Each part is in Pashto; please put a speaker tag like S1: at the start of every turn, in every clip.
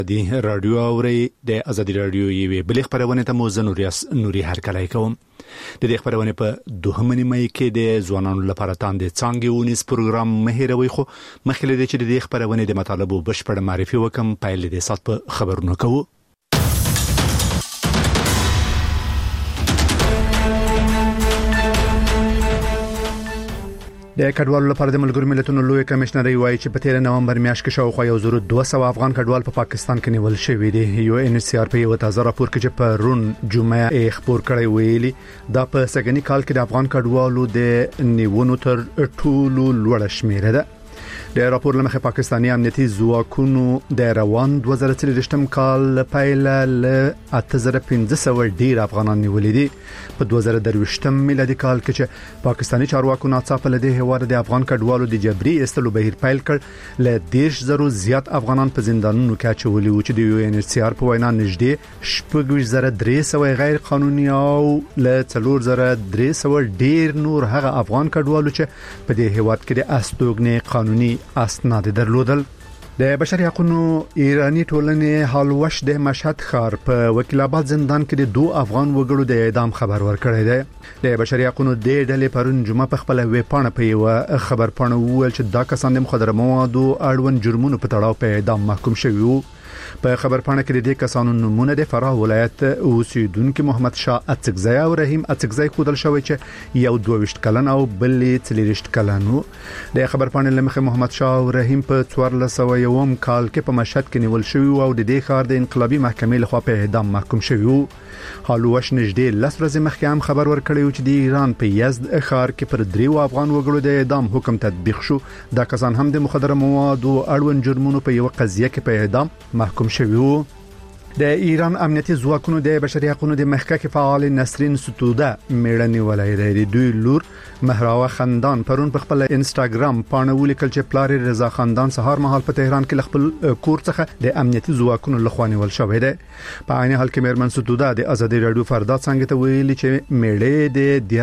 S1: دی رادیو اوري د ازادي رادیو یوې بلې خبرونه ته موزه نوري هرکلای کوم. د دې خبرونه په 2 مې کې د ځوانانو لپاره تاند څنګه ونیس پروګرام مهیروي خو مخکې د چې د خبرونه د مطالبه بشپړ معرفي وکم پایل د سات په خبرونه کوو. د کډوالو لپاره د ملګرو ملتونو لوی کمشنر وایي چې په 13 نومبر میاشت کې شاوخوا 1200 افغان کډوال په پاکستان کې نیول شوی دي. یو ان سی آر په یو تازه راپور کې چې په رون جمعه خبر کړی ویلي دا په سګنی کال کې د افغان کډوالو د نیونو تر ټولو لوړ شمیره ده. د راپور لمخه پاکستاني امنیتي ځواکونو د روان 2023 کال پایله ل 8500 ډیر افغانان نیولې دي. په 2023 میلادي کال کې چې پاکستاني چارواکو ناڅاپه له دې هواره د افغان کډوالو د جبري استلو بهیر پیل کړ ل 10,000 زیات افغانان په زندانونو کې اچولي و چې د یو ان سی آر په وینا نږدې 6,300 غیر قانوني او ل 4,300 ډیر نور هغه افغان کډوالو چې په دې هواد کې د استوګنې قانوني اسناد درلودل. د بشري حقوقو ایرانی ټولنې حالوش د مشهد ښار په وکیل آباد زندان کې د 2 افغان وګړو د اعدام خبر ورکړی دی. د بشري حقوقو د ډلې پرون جمعه په خپل ویب پاڼه په یو خبر پاڼه وویل چې دا کسان د مخدره موادو اړوند جرمونو په تړاو په اعدام محکوم شوي وو. په خبر پاڼه کې د کسانو نمونه د فراه ولایت اوسیدونکو محمد شاه اڅکزی او رحیم اڅکزی خودل شوی چې یو 22 کلن او بل 30 کلن وو. د خبر پاڼې لمخه محمد شاه او رحیم په 1401 کال کې په مشهد کې نیول شوی او د دې ښار د انقلابي محکمې لخوا په اعدام محکوم شوی وو. حالوش نږدې 10 ورځې مخکې هم خبر ورکړی و چې د ایران په یزد ښار کې پر 3 افغان وګړو د اعدام حکم تطبیق شو. دا کسان هم د مخدره موادو اړوند جرمونو په یو قضیه کې په اعدام محکوم شوی وو. د ایران امنیتي ځواکونو د بشري حقوقو د محقق فعال نسرین ستوده میړنی ولای دی. دوی لور مهراوه خندان پرون په خپل انستګرام پاڼه ولیکل چې پلار رضا خندان سهار مهال په تهران کې خپل کور څخه د امنیتي ځواکونو لخوا نیول شوی دی. په عین حال کې میرمن ستوده د ازادي رادیو فردا څنګه ته ویلي چې میړې د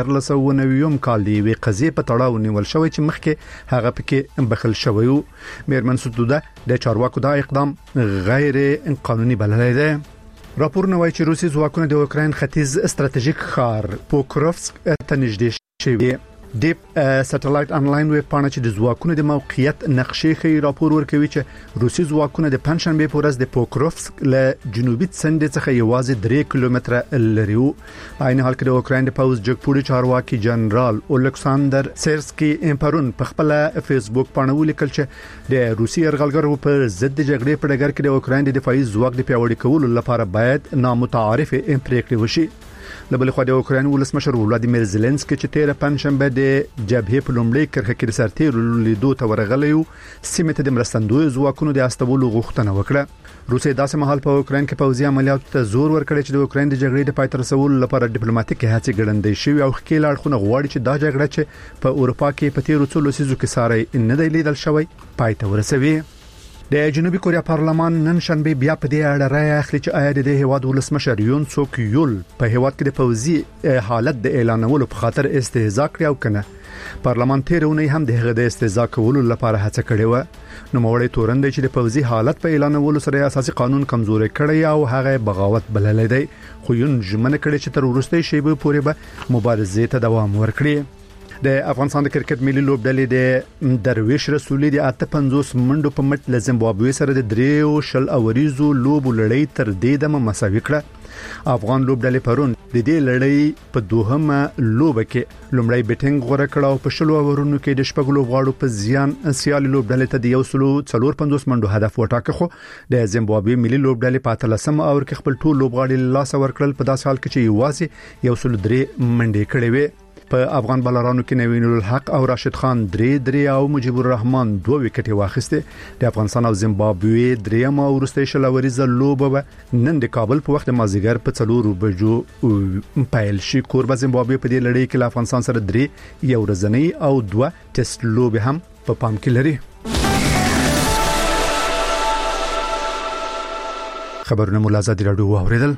S1: 1390 کال دی وی قضیه په تړاو نیول شوی چې مخکې هغه پکې بخل شوی وو. میرمن ستوده د چارواکو دا اقدام غیر قانوني بللی دی. راپور نوای چې روسي ځواکونه د اوکراین ختیځ استراتیژیک ښار پوکروفسک ته نږدې شوي. دیپ سټلایټ انلاین ویب پاڼه چې د ځواکونو د موقعیت نقشې خي راپور ورکوي چې روسي ځواکونه د پنځشنبه په ورځ د پوکروفسک له جنوبي څنډې څخه یوازې 3 کیلومتره لري وو. عین حال کې د اوکراین د پوز جګپوړي چارواکي جنرال اولکساندر سیرسکي پرون په خپل فیسبوک پاڼه ولیکل چې د روسي يرغلګرو په ضد جګړې په ډګر کې د اوکراین د دفاعي ځواک د پیاوړي کولو لپاره باید نامتعارف پریکړې وشي. لبل خو د اوکراین ولسمشر ولادیمیر زيلنسکي چې 13 پنځشنبه د جبهې په لومړي کرخه کې سرتیر لیدو ته ورغلیو سیمه ته د مرستندوی ځواکونو د استولو غوښتنه وکړه. روسي داسې مهال په اوکراین کې پوځي عملیاتو ته زور ورکړي چې د اوکراین د جګړې د پای ته رسولو لپاره ډیپلوماټیک هڅې ګړندې شوي او خکیل اړخونه غواړي چې دا جګړه چې په اروپا کې په تیرو څو لسیزو کې ساري نه دی لیدل شوی پای ته ورسوي. د جنوبي کوریا پارلمان نن شنبه بیا په دې اړه رائے اخلي چې آیا د هیواد ولسمشر یون سوک یول په هیواد کې د پوځي حالت د اعلانولو په خاطر استهزاء کړی او کنه. پارلمان تیرونه هم د هغه د استهزاء کولو لپاره هڅه کړې و. نو موړې تورن دی چې د پوځي حالت په اعلانولو سره اساسي قانون کمزوري کړی او هغه بغاوت بللی دی. خو یون ژمنه کړې چې تر وروستۍ شیبه پورې به مبارزې ته دوام ورکړي. د افغانستان د کرکټ ملي لوبډلې د درویش رسولي د 58 منډو په مټ له زیمبابوې سره د 3 اوریزو لوبو لړۍ تر دې دمه مساوي کړه. افغان لوبډلې پرون د دې لړۍ په دوهمه لوبه کې لومړی بیټینګ غوړه کړه او په شلو اورونو کې د شپږ لوبغاړو په زیان سیالي لوبډلې ته د 154 منډو هدف وټاکه. خو د زیمبابوې ملي لوبډلې په 13 اور کې خپل ټول لوبغاړي لاس ورکړل په داسې حال کې چې یوازې 103 منډې کړې وې. په افغان بالرانو کې نوین الحق او راشد خان 3 او مجيب الرحمن 2 وکټې واخیسته. د افغانستان او زیمبابوې دریم او وروستۍ شلوريزه لوبه نن د کابل په وخت مازیګر په 4 بجو پیل شي. کوربه زیمبابوې په دې لړۍ کې له افغانستان سره 3 یو ورځنی او 2 ټیسټ لوبه هم په پام کې لري. خبرونه ملازم دی راډیو اوریدل.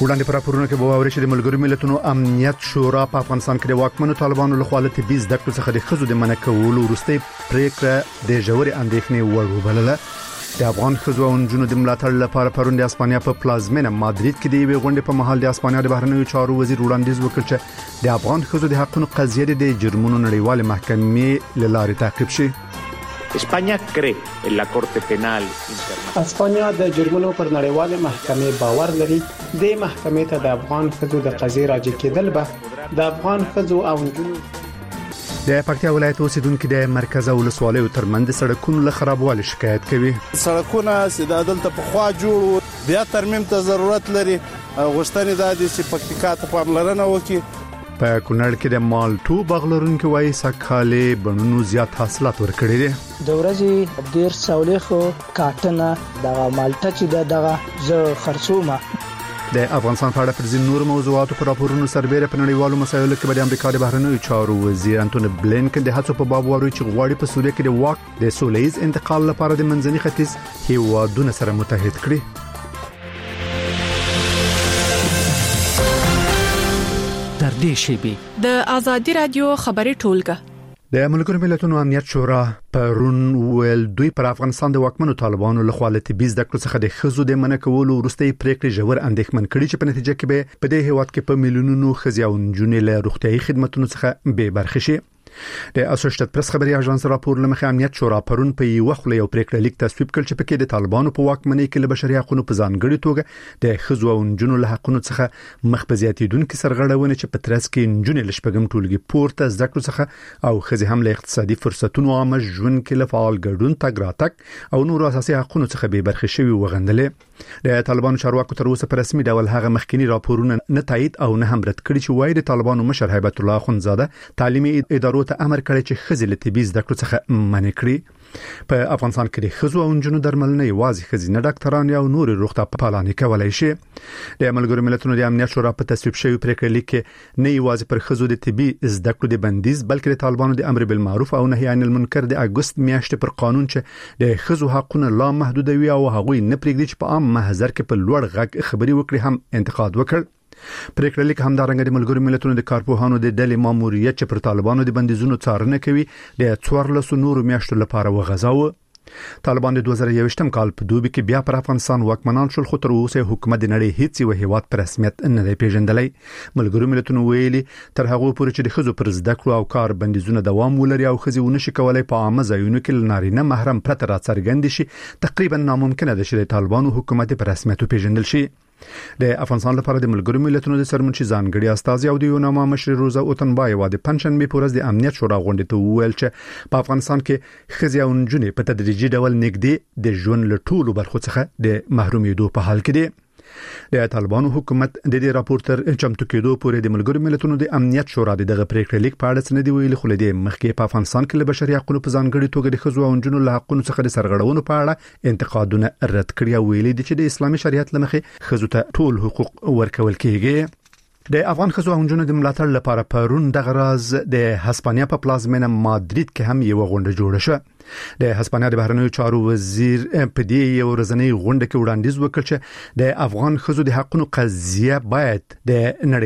S1: وړاندې پر راپورونه کې به واوري چې د ملګرو ملتونو امنیت شورا په افغانستان کې د واکمنو طالبانو له خوا له طبي زده کړو څخه د ښځو د منع کولو وروستۍ پریکړه د ژورې اندېښنې وړ وبلله. د افغان ښځو او نجونو د ملاتړ لپاره پرون د اسپانیا په پلازمینه مادرید کې د یوې غونډې په مهال د اسپانیا د بهرنیو چارو وزیر وړاندیز وکړ چې د افغان ښځو د حقوقو قضیه د جرمونو نړیوال محکمې له لارې تعقیب شي.
S2: España cree en la Corte Penal Internacional.
S3: اسپانیا د جرمونو پر نړیوال محکمې باور لري. د محکمې ته د افغان ښځو د قضیې راجع کېدل به د افغان ښځو او نجونو
S1: د پکتیا ولایت اوسیدونکو د مرکز او ولسوالیو ترمنځ سړکونو له خرابوالي شکایت کوي.
S4: سړکونه سیدادل ته په خوا جوړ بیا ترمیم ته ضرورت لري. غوښتنې د دې چې پکتیکا ته پاملرنه وکړي.
S1: په کونړ کې د مالټو باغلرونکو وایي سکهاله بڼونو زیات حاصلات ورکړي دي.
S5: د ورځې ډیر سولېخو کاټنه د مالټا چې دغه ز خرڅومه.
S1: د افغانستان په اړه پر ځین نور موضوعاتو پر راپورونو سربېره په نړیوالو مسایلو کې د امریکا د بهرنیو چارو وزیر انټونی بلینکن د هڅو په باب وایي چې غواړي په سوریه کې د واک د سولهییز انتقال لپاره د منځني ختیځ هیوادونو سره متحد کړي.
S6: در دې شیبه
S7: د ازادي رادیو خبري ټولګه
S1: د ملګرو ملتونو امنیت شورا پرون ویل دوی پر افغانستان د واکمنو طالبانو له خوا له طبي زده کړو څخه د ښځو د منع کولو وروستۍ پریکړې ژور اندېښمن کړي چې په نتیجه کې به په دې هیواد کې په میلیونونو ښځې او نجونې له روغتيایي خدماتو څخه بې برخې شي. د اسوسییټډ پریس خبري اژانس راپور لمخې امنیت شورا پرون په یو خله یو پریکړه لیک تصویب کړ چې پکې د طالبانو په واکمنۍ کې له بشري حقوقو په ځانګړي توګه د ښځو او نجونو له حقوقو څخه مخ په زیاتیدونکو سرغړونه چې په ترڅ کې نجونې له شپږم ټولګي پورته زده کړو څخه او ښځې هم له اقتصادي فرصتونو عامه ژوند کې له فعال ګډون تګ راتګ او نور اساسي حقوقو څخه بې برخې شوي وغندلې. د طالبانو چارواکو تر اوسه په رسمي ډول هغه مخکینی راپورونه نه تایید او نه هم رد کړي چې وایي د طالبانو مشر هیبت الله اخوندزاده تعلیمي ادارو ته امر کړی چې ښځې له طبي زده کړو څخه منع کړي. په افغانستان کې د ښځو او نجونو درملنه یوازې ښځینه ډاکټران یا نور روغتیا پالانې کولای شي. د ملګرو ملتونو د امنیت شورا په تصویب شوی پریکړه لیک کې نه یوازې پر ښځو د طبي زده کړو د بندیز بلکې د طالبانو د امر بالمعروف او نهي عن المنکر د اگست میاشتې پر قانون چې د ښځو حقوقونه لا محدودوي او هغوی نه پرېږدي چې په عام محضر کې په لوړ غږ خبري وکړي هم انتقاد وکړ. پریکړه لیک همدارنګه د ملګرو ملتونو د کارپوهانو د ډلې ماموریت چې پر طالبانو د بندیزونو څارنه کوي د 14 نورو میاشتو لپاره وغځاوه. طالبان د 2021م کال په دوبي کې بیا پر افغانستان واکمنان شول خو تر اوسه حکومت د نړۍ هیڅ یو هیواد پر رسمیت نه دی پیژندلی. ملګرو ملتونو ویلي تر هغه پورې چې د ښځو پر زده کړو او کار بندیزونه دوام ولري او ښځې ونشي کولای په عامه ځایونو کې نارینه محرم پرته راڅرګند شي تقریبا ناممکن ده چې د طالبانو حکومت په رسمیت پیژندل شي. د افغانستان لپاره د ملګرو ملتونو د سرمنشي ځانګړي استازي او د یوناما مشر روزا اوتنبایوا د پنځشنبه په ورځ د امنیت شورا غونډې ته وویل چې په افغانستان کې ښځې او نجونې په تدریجي ډول نږدې د ژوند له ټولو برخو څخه د محرومېدو په حال کې دي. د طالبانو حکومت د دې راپور تر چمتو کېدو پورې د ملګرو ملتونو د امنیت شورا دغه پریکړه لیک په اړه څه نه دی ویلي خو لدې مخکې په افغانستان کې له بشري حقوقو په ځانګړي توګه د ښځو او نجونو له حقوقو څخه د سرغړونو په اړه انتقادونه رد کړي او ویلي دي چې د اسلامي شریعت لمخې ښځو ته ټول حقوق ورکول کېږي. د افغان ښځو او نجونو د ملاتړ لپاره پرون دغه راز د هسپانیا په پلازمینه مادرید کې هم یو غونډه جوړه شوه. د هسپانیا د بهرنیو چارو وزیر په دې یو ورځنی غونډه کې وړاندیز وکړ چې د افغان ښځو د حقوقو قضیه باید د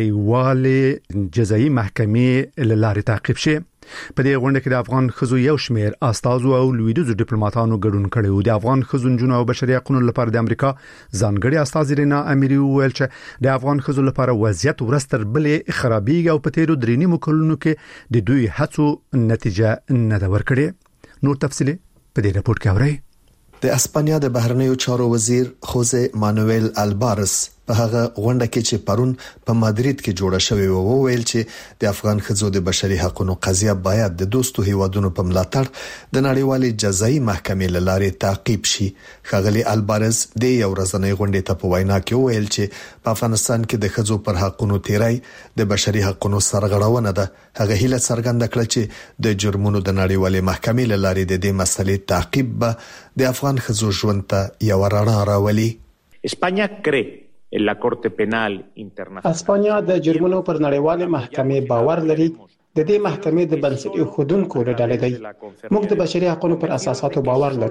S1: نړیوالې جزایي محکمې له لارې تعقیب شي. په دې غونډه کې د افغان ښځو یو شمېر استازو او لویدیځو ډیپلوماټانو ګډون کړی و. د افغان ښځو نجونو او بشري حقوقو لپاره د امریکا ځانګړي استازي رینا اميري وویل چې د افغان ښځو لپاره وضعیت ورستر بلې خرابېږي او په تیرو درې نیمو کلونو کې د دوی هڅو نتیجه نه ده ورکړې. نور تفصیل په دې راپور کې اورئ.
S8: د اسپانیا د بهرنیو چارو وزیر خوزه مانوئل البارس په هغه غونډه کې چې پرون په مادرید کې جوړه شوې و ویل چې د افغان ښځو د بشري حقوقو قضیه باید د دوستو هیوادونو په ملاتړ د نړیوالې جزایي محکمې له لارې تعقیب شي. ښاغلي البارس د یو ورځنۍ غونډې ته په وینا کې ویل چې په افغانستان کې د ښځو پر حقوقو تیرای د بشري حقوقو سرغړونه ده. هغه هیله څرګنده کړه چې د جرمونو د نړیوالې محکمې له لارې د دې مسلې تعقیب به د افغان ښځو ژوند ته یو رڼا راولي.
S2: España cree en la Corte Penal Internacional.
S3: اسپانیا د جرمونو پر نړیوال محکمې باور لري. د دې محکمې د بنسټ ایښودونکو له ډلې دی. موږ د بشري حقوقو پر اساساتو باور لرو.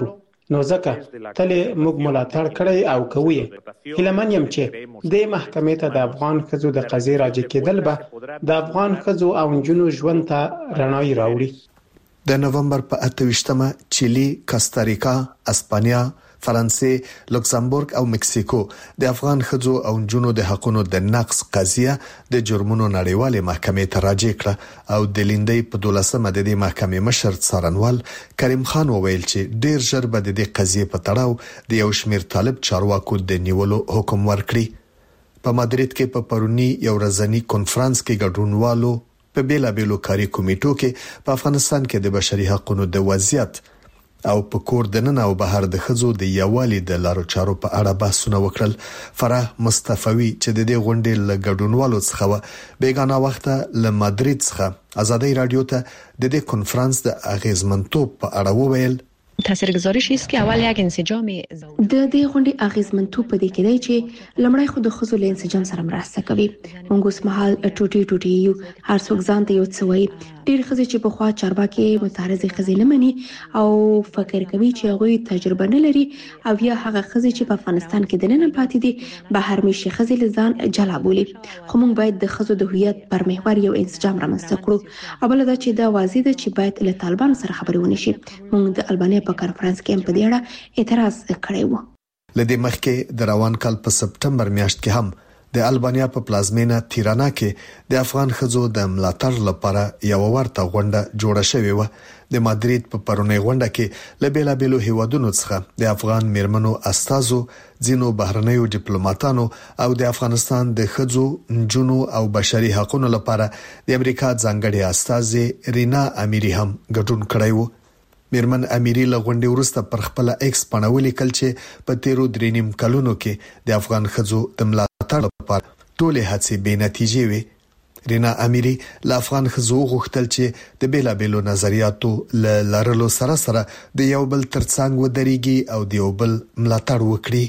S3: نو ځکه تل موږ ملاتړ کړی او کوي. هیلمن یم چې د محکمې ته د افغان ښځو د قضیې راجع کېدل به د افغان ښځو او نجونو ژوند ته رڼاوي راوړي.
S8: د نومبر په 28مه چيلي، کاستاریکا، اسپانیا، فرانسې، لوکسمبورګ او مکسیکو د افغان ښځو او نجونو د حقوقو د نقض قضیه د جرمونو نړیوالې محکمې ته راجع کړه او د لیندۍ په 12مه د دې محکمې مشر څارنوال کریم خان وویل چې ډیر ژر به د دې قضیې په تړاو د یو شمېر طالب چارواکو د نیولو حکم ورکړي. په مادرید کې په پرونی یو ورځنی کانفرنس کې ګډونوالو په بیلابېلو کاري کمیټو کې په افغانستان کې د بشري حقوقو د وضعیت او په کور دننه او بهر د ښځو د یووالي د لارو چارو په اړه بحثونه وکړل. فرح مصطفی چې د دې غونډې له ګډونوالو څخه بیگانه وخت له مادرید څخه آزادۍ رادیو ته د دې کانفرنس د اغیزمنتوب په اړه وویل.
S9: تاثیرگذاریش است که اول یک انسجام
S10: د دې غونډې اغیزمنتوب په دې کې دی چې لمړی خو د ښځو له انسجام سره مرسته کوي. موږ اوس مهال ټوټي یو هر څوک ځان ته یو څه وایي. ډېر ښځې چې په خوا چارواکي متعارضې ښځې نه مني او فکر کوي چې هغوی تجربه نه لري او یا هغه ښځې چې په افغانستان کې دننه پاتې دي بهر میشي ښځې له ځان جلا بولي. خو موږ باید د ښځو د هویت پر محور یو انسجام رامنځته کړو. او بل دا چې دا واضح ده چې باید له طالبانو سره خبرې ونشي. موږ د البانیا په کانفرنس کې په دې اړه اعتراض کړی و.
S8: لدې مخکې د روان کال په سپټمبر میاشت کې هم د البانیا په پلازمینه تیرانا کې د افغان ښځو د ملاتړ لپاره یو ورته غونډه جوړه شوې و. د مادرید په پرونی غونډه کې له بیلابېلو هیوادونو څخه د افغان میرمنو استازو، ځینو بهرنیو ډیپلوماټانو او د افغانستان د ښځو، نجونو او بشري حقوقو لپاره د امریکا ځانګړي استازې رینا امیری هم ګډون کړی و. میرمن امیری له غونډې وروسته پر خپل ایکس باندې ولیکل چې په تیرو 3.5 کلونو کې د افغان ښځو د ملاتړ لپاره ټولې هڅې بې نتیجې وې. رینا امیری له افغان ښځو غوښتل چې د بیلابېلو نظریاتو له لرلو سره سره د یو بل ترڅنګ ودرېږي او د یو بل ملاتړ وکړي.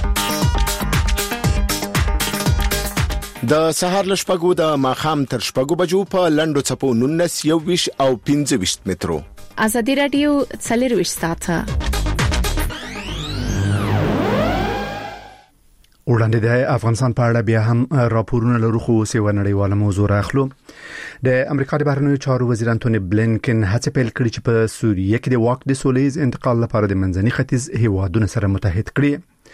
S11: د سهار له شپږو د ماښام تر شپږو بجو په لنډو څپو 19 21 او 25 مترو
S7: آزادی رادیو 24 ساعته
S1: وړاندې د افغانستان په اړه بیا هم راپورونه لرو خو سیو نړیواله موضوع راخلو. د امریکا د بهرنیو چارو وزیر انټونی بلینکن هڅه پیل کړې چې په سوریه کې د واک د سولېز انتقال لپاره د منځني ختیځ هیوادونو سره متحد کړي.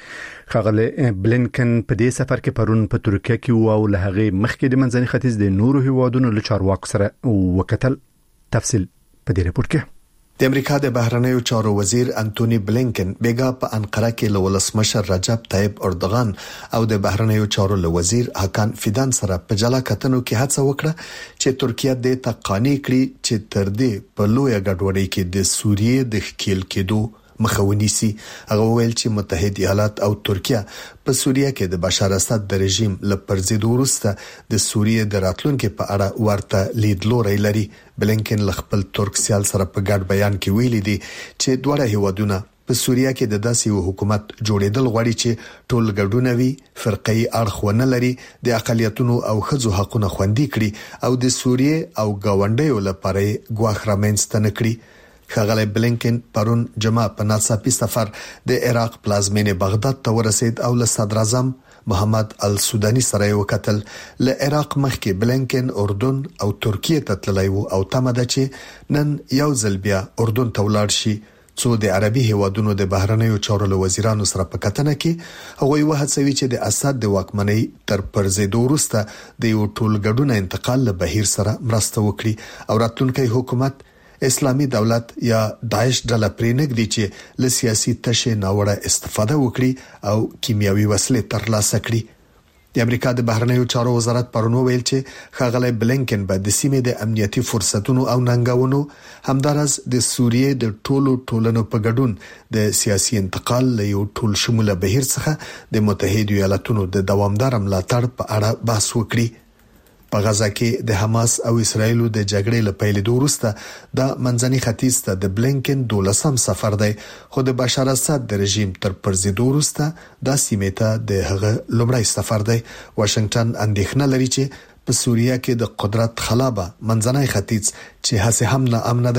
S1: ښاغلی بلینکن په دې سفر کې پرون په ترکیه کې او له هغې مخکې د منځني ختیځ د نورو هیوادونو له چارواکو سره وکتل. تفصیل په دې رپورت کې.
S8: د امریکا د بهرنیو چارو وزیر انټونی بلینکن بیګا په انقره کې له ولسمشر رجب طیب اردوغان او د بهرنیو چارو وزیر حکان فیدان سره په جلا کتنو کې هڅه وکړه چې ترکیه د تقانی کړي چې تر دې په لوی ګډوډۍ کې د سوریې د ښکیل کېدو مخاوني سي. هغه ویل چې متحده ایالات او ترکیه په سوریه کې د بشار اسد د رژیم لپرځېدو وروسته د سوریې د راتلونکو په اړه ورته لیدلوري لري. بلینکن خپل ترک سیال سره په ګډ بیان کې ویلي دي چې دواړه هیوادونه په سوریه کې د داسې یو حکومت جوړېدل غواړي چې ټول ګډونه وي، فرقي اړخ ونه لري، د اقلیتونو او ښځو حقوقونه خوندي کړي او د سوریې او گاونډیو لپاره ګواښ رامنځته نه کړي. ښاغلی بلینکن پرون جمعه په ناڅاپي سفر د عراق پلازمینه بغداد ته ورسید او له صدر اعظم محمد السودانی سره وکتل. له عراق مخکې بلینکن اردن او ترکیه ته تللی و او تمه ده چې نن یو ځل بیا اردن ته ولاړ شي څو د عربي هیوادونو د بهرنیو چارو وزیرانو سره په کتنه کې هغوی وهڅوي چې د اسد د واکمنۍ تر پرځېدو وروسته د یو ټولګډونه انتقال له بهیر سره مرسته وکړي او راتلونکي حکومت اسلامي دولت یا داعش ډله پرېنګدي چې له سیاسي تشه ناوړه استفاده وکړي او کیمیاوي وسلې ترلاسه کړي. د امریکا د بهرنیو چارو وزارت پرون ویل چې ښاغلی بلینکن به د سیمې د امنیتي فرصتونو او ننګونو همدارس د سوریې د ټولنو په ګډون د سیاسي انتقال له یو ټول شموله بهیر څخه د متحده ایالاتونو د دوامدار ملاتړ په اړه بحث وکړي. په غزا کې د حماس او اسرایل د جګړې له پیلېدو وروسته د منځني ختیځ ته د بلینکن 12م سفر دی خو د بشار اسد د رژیم تر پرځېدو وروسته د سیمې ته د هغه لومړی سفر دی. واشنگټن اندېښنه لري چې په سوریه کې د قدرت خلابه منځني ختیځ چې هڅه هم نه امن دی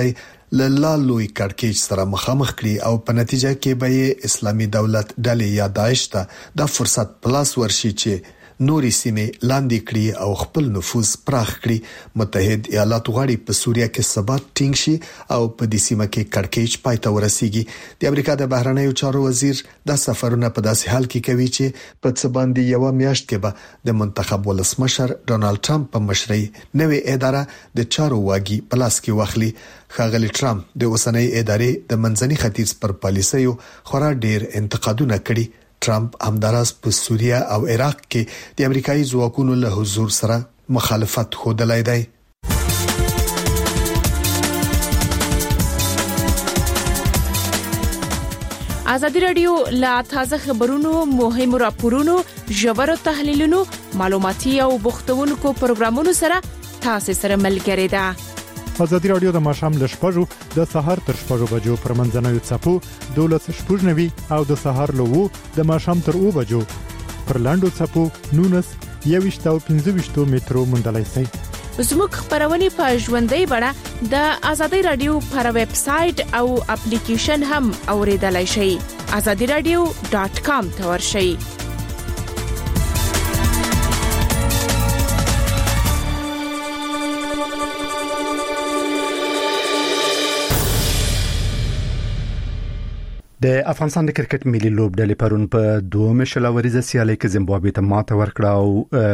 S8: لالوی کړکېچ سره مخامخ کړي او په نتیجه کې به اسلامي دولت ډلې یا داعش ته د فرصت پلاس ورشي چې نوري سیمې لاندې کړي او خپل نفوذ پراخ کړي. متحد ایالات غواړي په سوریه کې ثبات ټینګ شي او په دې سیمه کې کړکېچ پای ته ورسیږي. د امریکا د بهرنیو چارو وزیر د سفرونه په داسې حال کې کوي چې په څه باندې یو میاشت کې به د منتخب ولسمشر ډونالد ټرمپ په مشرۍ نوې اداره د چارو واګي په لاس کې واخلي. ښاغلي ټرمپ د اوسنۍ ادارې د منځني ختیځ پر پالیسیو خورا ډېر انتقادونه کړي. ټرمپ همداراز په سوریه او عراق کې د امریکایي ځواکونو له حضور سره مخالفت ښودلای دی.
S7: ازادي رادیو لا تازه خبرونو، مهم راپورونو، ژور تحلیلونو، معلوماتي او بوختونکو پروګرامونو سره تاسو سره ملګری ده.
S12: ازادي رادیو د ماشام له شپږو د سهار تر 6 بجو پر منځنوي څپو 12:90 او د سهار له 2 د ماشام تر 2 بجو پر لاندو څپو 19 او 15 مترو مندلای سي.
S7: زموږ خبرونه په ژوندۍ بڼه د ازادي رادیو پر ویب سټ او اپلیکیشن هم اوریدلای شئ. azadiradio.com ته ورشئ.
S1: د افغانستان د کرکټ ملي لوبډلې پرون په دوه مشلوريزه سیالي کې زیمبابوې ته ماته ورکړه او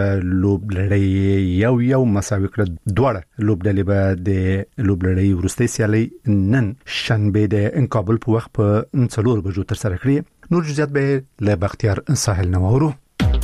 S1: لوبډلې یو مساوي کړه. دوه لوبډلې به د لوبډلې ورستۍ سیالي نن شنبه د کابل په وخت په 4 بجو تر سره کړې. نور جزئیات به له بختیار ساحل نوورو.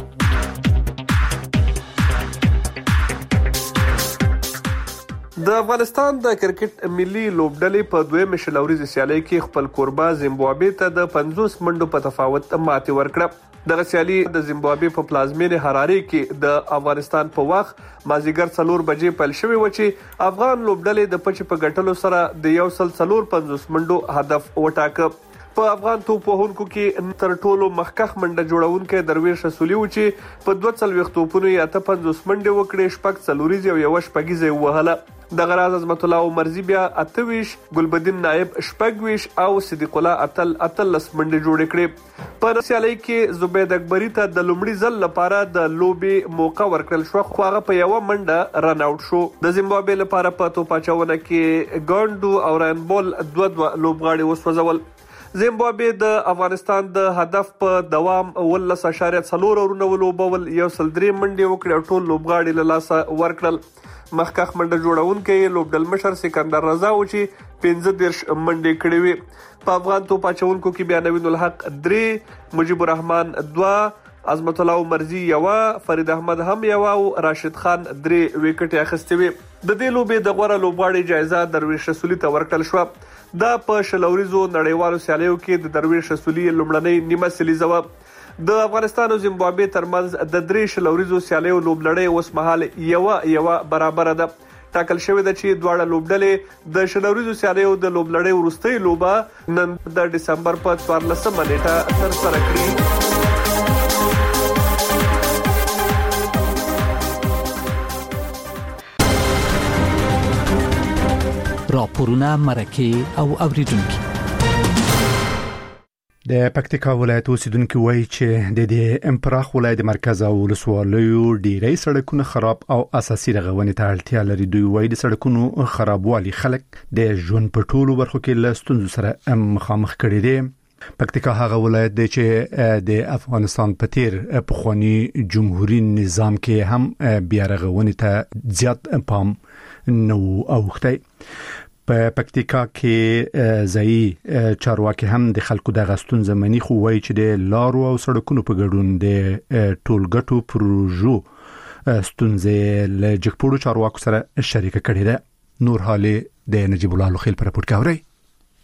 S13: د افغانستان د کرکټ ملي لوبډلې په دوه مشلوريزه سیالي کې خپل کوربه زیمبابوې ته د 50 منډو په تفاوت ماته ورکړه. د سیالي د زیمبابوې په پلازمینه حراري کې د افغانستان په وخت مازیګر 4 بجې پیل شوې و چې افغان لوبډلې د پچ په ګټلو سره د 150 منډو هدف وټاکه. په افغان توپوهونکو کې تر ټولو مخکخ منډه جوړونکو درویش رسولي و چې په 240 توپونو یا 50 منډه وکړې، شپږ څلوريزه او یو شپږیزه وهله. د غراز عظمت الله مرزي بیا 28، ګلبدین نائب شپږويش او صدیق الله اتلس منډه جوړ کړې. په سیالي کې زبید اکبری ته د لومړي ځل لپاره د لوبي موقع ورکړل شو، خو هغه په یو منډه رن اوټ شو. د زیمبابوې لپاره په توپاچونه کې ګاندو او رانبول دوه لوبغاړي وسوځول. زیمبابوې د افغانستان د هدف په دوام 18.4 اورونه ولوبول، یو سل 3 منډه وکړه، ټول لوبغاړي له لاسه ورکړل. مخکخ منډه جوړونکو لوبډل مشر سکندر رضا و چې 15 منډه کړې وي. په افغان توپاچونکو کې بیا نوین الحق 3، مجيب الرحمن 2، عظمت الله مرزي 1، فرید احمد هم 1 او راشد خان 3 وکټ اخیستې وي. د دې لوبې د غوړه لوبغاړي جایزه درویش رسولي ته ورکړل شو. دا په شلوريزو نړیوالو سیالیو کې د درویش رسولي لومړنۍ نیمه سلیزه و. د افغانستان او زیمبابوې ترمنځ د 3 شلوريزو سیالیو لوبلړۍ اوس مهال یو برابر ده. ټاکل شوی دی چې دواړه لوبډلې د شلوريزو سیالیو د لوبلړۍ وروستۍ لوبه نن د دسمبر په 14 نیټه تر سره کړي.
S6: راپورونه مرکه او اوریدونکو.
S1: د پکتیکا ولایت اوسیدونکو وایي چې د دې امپراخ ولایت مرکز او ولسوالیو ډیری سړکونه خراب او اساسي رغونې ته اړتیا لري. دوی وایي د سړکونو خرابوالي خلک د ژوند په ټولو برخو کې له ستونزو سره مخامخ کړي دي. پکتیکا هغه ولایت دی چې د افغانستان په تیر پخوانی جمهوریت نظام کې هم بیا رغونې ته زیات پام نو اوخته. په پکتیکا کې ځای چارواکي هم د خلکو د غستون زمینی خو وایي چې د لارو او سړکونو په ګډون د ټولګټو پروژو ستونزې له جګپوړو چارواکو سره شریک کړي ده. نور حالي د نجیب الله لوخیل پر راپور کوي.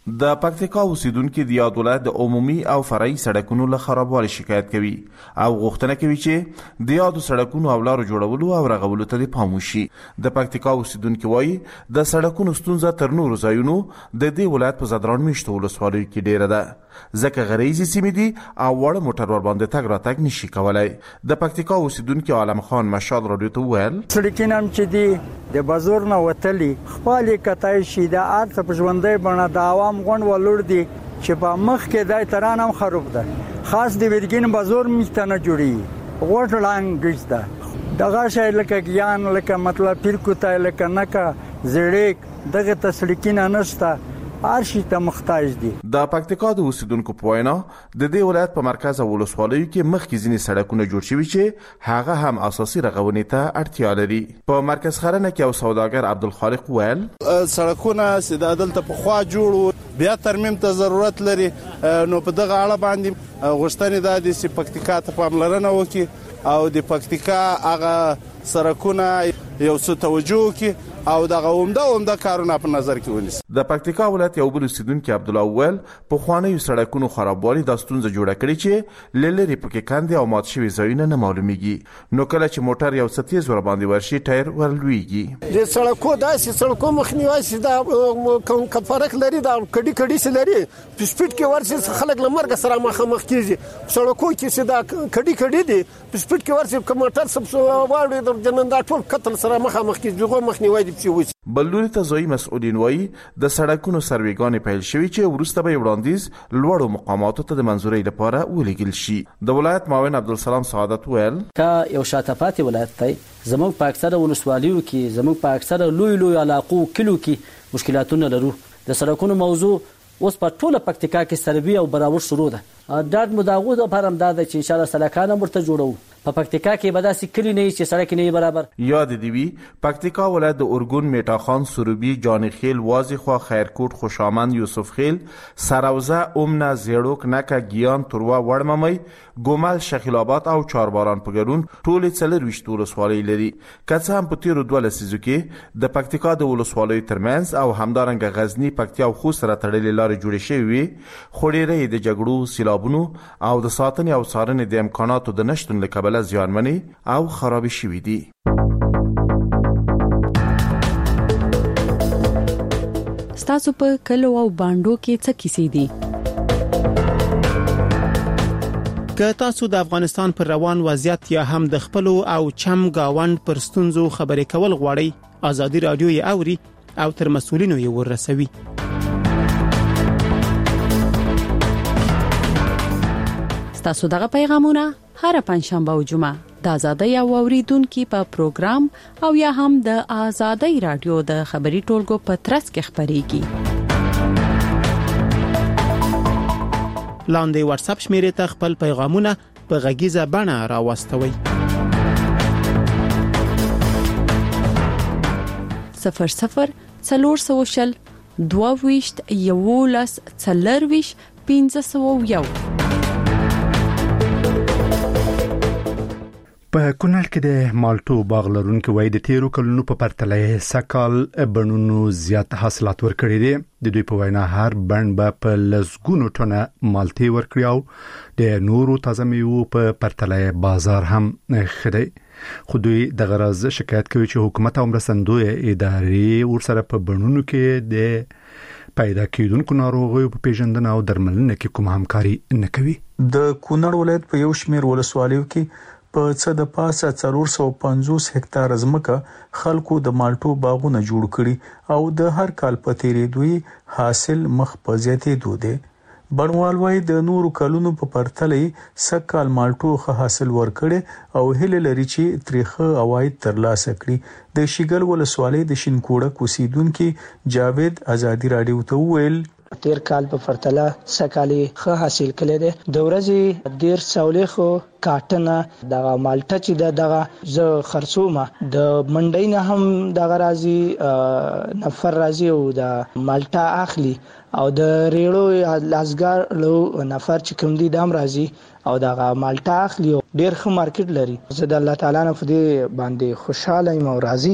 S14: د پکتیکا اوسیدونکو د یاد ولایت د عمومي او فرعي سړکونو له خرابوالي شکایت کوي او غوښتنه کوي چې د یادو سړکونو او لارو جوړولو او رغولو ته پام وشي. د پکتیکا اوسیدونکو وایي د سړکونو ستونزه تر نورو ځایونو د دې ولایت په زدران میشتو ولسوالیو کې ډیره ده، ځکه غریزي سیمې دي او وړ موټر ور باندې تګ راتګ نشي کولای. د پکتیکا اوسیدونکو عالم خان مشال رادیو ته ویل
S15: سړکونه هم چې دي د بازار نه وتلي خپل کتای شي د ارت په ژوندۍ بڼه د عوام غون ولور دي چې په مخ کې دای تران هم خراب ده، خاص د ویرګین بازار میستانه جوړي غوټ لانګز ده دغه شای لکه ګیان لکه مطلب پیر کوتای لکه نکا زړیک دغه تسلیکینه نشته ارشي ته محتاج دي.
S14: د پکتیکا د اوسیدونکو په وینا د دې ولایت په مرکز او ولسوالیو کې مخکې ځینې سړکونه جوړ شوي چې هغه هم اساسي رغونې ته اړتیا لري. په مرکز خرنه کې او سوداګر عبدالخالق ویل
S4: سړکونه سید عدالت په خوا جوړو بیا ترمیم ته ضرورت لري، نو په دغه اړه باندې غوښتنې د دې چې پکتیکا ته پاملرنه وکړي او د پکتیکا هغه سړکونه یو څه توجه وکړي او دغه عمده کارونه په نظر کې ونیسي.
S14: د پکتیکا ولایت یو بل اوسیدونکو عبد الله ویل په خوانیو سړکونو خرابوالي د ستونزه جوړه کړې چې لری پکې کاندي او مات شوی ځایونه نه معلومیږي، نو کله چې موټر یو څه تیز ور باندې ورشي ټایر ورلويږي.
S16: د سړکو داسې سړکو مخنیوي چې دا کوم فرق لري دا کډي سي لري په سپیډ کې ورسي خلک لمرګ سره مخامخ کیږي، سړکو کې چې دا کډي دي په سپیډ کې ورسي کوم موټر سب واړي د جنندا ټول قتل سره مخامخ کیږي جوړه مخنیوي
S14: بلوري ته ځای مسؤلین وایي د سړکونو سروېګانې پیل شوي چې وروسته به وړاندیز لوړو مقاماتو ته د منظورۍ لپاره ولېږل شي. د ولایت معاون عبدالسلام سعادت ویل
S17: که یو شاته پاتې ولایت دی زموږ په اکثره ولسوالیو کې زموږ په اکثره لوی علاقو کلو کې مشکلاتونه لرو. د سړکونو موضوع اوس په ټوله پکتیکا کې سروي او براور شروع ده. ډاډ مداغو د لپاره دا چې ان شاء الله سړکانه مرته جوړو. په پکتیکا کې به داسې کلی نه چې سړک نه برابر.
S14: یاد دی وی پکتیکا ولایت د اورګون میټاخان سروبي جانخیل واضحخوا خیرکوټ خوشامند یوسف خیل سروزه امنا زیړوک نکا ګیان تروا وړممۍ ګومل شخیل آباد او چارباران په ګډون ټول 24 ولسوالۍ لري. کڅه هم په تیر 2 لسیزو کې د پکتیکا د ولسوالیو ترمنځ او همدارنګ غزنی پکتیا او خوست سره تړلې لارې جوړې شوې وي، خو ډېرې د جګړو سیلابونو او د ساتنې او څارنې د امکاناتو د نشتون له کبله زیانمنې او خرابې شوې دي.
S18: ستاسو په کلو او باندو کې څه کیسې دي؟
S3: که تاسو د افغانستان پر روان وضعیت یا هم د خپل او چم گاوند پر ستونزو خبرې کول غواړئ، ازادي رادیو یې اوري او تر مسؤلینو یې ورسوي.
S18: تاسو دغه پیغامونه هر پنځشنبه او جمعه د ازادۍ او اوریدونکو په پروګرام او یا هم د ازادۍ رادیو د خبري ټولګو په ترڅ کې خبريږي.
S3: لاندې واتس اپ شمیرې ته خپل پیغامونه په غږیزه بڼه راوستوي.
S18: 00 400 22 11 40 1501.
S1: په کونړ کې د مالټو باغ لرونکو وای د تیرو کلونو په پرتله سکال بڼونو زیات حاصلات ورکړي دي. د دوی په وینا هر بڼ به په لزګونو ټنه مالټي ورکړي او د نورو تازه میوو په پرتله بازار هم خدي. خو دوی د غرض شکایت کوي چې حکومت او مرستندوی ادارې ورسره په بڼونو کې د پیدا کېدونکو ناروغیو په پیژندنه او درملنه کې کوم همکاري نه کوي.
S19: د کونړ ولایت په یو شمېر ولسوالیو کې په څه د پاسه 450 هکتار ځمکه خلکو د مالټو باغونه جوړ کړي او د هر کال په تیریدوی حاصل مخ په زیاتېدو دی. بڼوال وايي د نورو کلونو په پرتله سکال مالټو ښه حاصل ورکړي او هله لري چې تاریخ اواید ترلاسه کړي. د شیګل ولسوالۍ د شینکوړه کوسیدونکو جاوید ازادي رادیو ته ویل
S5: تیر کال په پرتله سکالي ښه حاصل کړي دي. د ورځې ډیر سولېخو کاټنه د مالټا چې دغه ز خرڅومه د منډۍ نه هم دغه راځي نفر راځي او د مالټا اخلي او د ریړو لازګار لو نفر چې کوم دي دام راځي او دغه مالټا اخلي ډیر ښه مارکیټ لري. زه د الله تعالی نه په دې باندې خوشاله یم او راضی یم.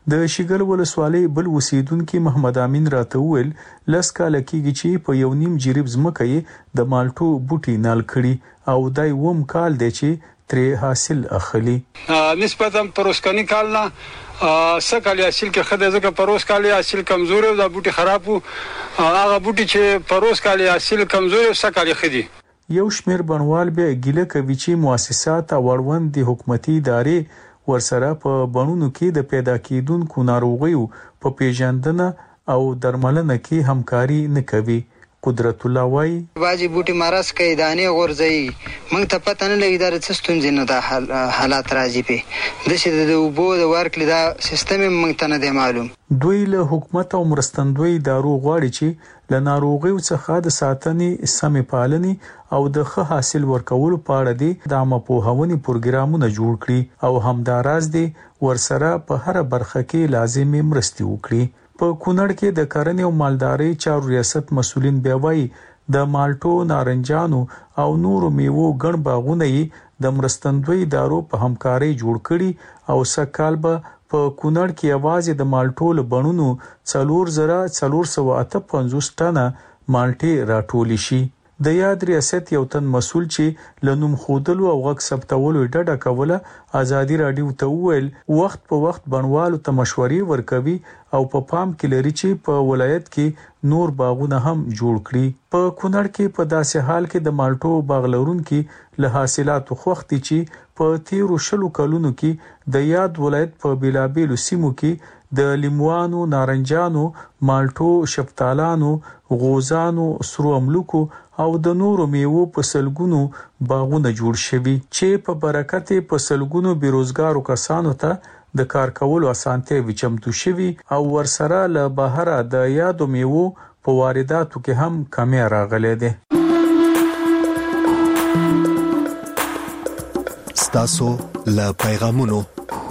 S19: د شیګل ولسوالۍ بل اوسیدونکو محمد امین راته وویل لس کال کېږي چې په یو نیم جریب ځمکه یې د مالټو بوټي نال کړي او دای ووم کال دی چې ترې حاصل اخلي.
S20: نسبتا پروسکنی کال نه سکالی حاصل کې خدای ځکه پروس کالی حاصل کمزور او د بوټي خراب وو هغه بوټي چې پروس کالی حاصل کمزور او سکالی خدي.
S19: یو شمیر بنوال به ګیله کوي چې مؤسسات او وړوند د حکومتي ادارې ورسره په بڼونو کې د پیدا کېدونکو ناروغیو په پیژندنه او درملنه کې همکاري نه کوي. قدرت الله وای
S21: باجی بوټي مارس کې دانې غورځي موږ ته پته نه لګي دا څه ستونزې نه د حالات راځي په د شه د وبو د ورکل دا سیستم موږ ته نه دی معلوم.
S19: دوی له حکومت او مرستندوی دارو غواړي چې له ناروغیو څخه د ساتنې سمې پالنې او د ښه حاصل ورکولو په اړه د عامه پوهاونې پروګرامونه جوړ کړي او همداراز دي ورسره په هر برخه کې لازمي مرستي وکړي. په کونړ کې د کرنې او مالدارۍ چارو ریاست مسولین بیا وایي د مالټو، نارنجانو او نورو میوو ګڼ باغونه یې د مرستندوی ادارو په همکارۍ جوړ کړي او سکهال به په کونړ کې یوازې د مالټو له بڼونو 4458 ټنه مالټې راټولې شي. د یاد ریاست یو تن مسول چې لنوم خودلو او غږ ثبتولو ډډه کوله ازادي رادیو ته وویل وخت په وخت بڼوالو ته مشورې ورکوي او په پام کې لري چې په ولایت کې نور باغونه هم جوړ کړي. په کونړ کې په داسې حال کې د مالټو باغ لرونکو له حاصلاتو خوختي چې په 13 کلونو کې د یاد ولایت په بیلابیلو سیمو کې د لیموانو، نارنجانو، مالټو، شفتالانو، غوزانو، سرو املوکو او د نورو میوو په سلګونو باغونه جوړ شوي چې په برکت په سلګونو بیروزګارو کسانو ته د کار کولو اسانتیا وچمتو شوي او ورسره له بهر د یادو میوو په وارداتو کې هم کمی راغلی دی.
S8: ستاسو له پیغامونو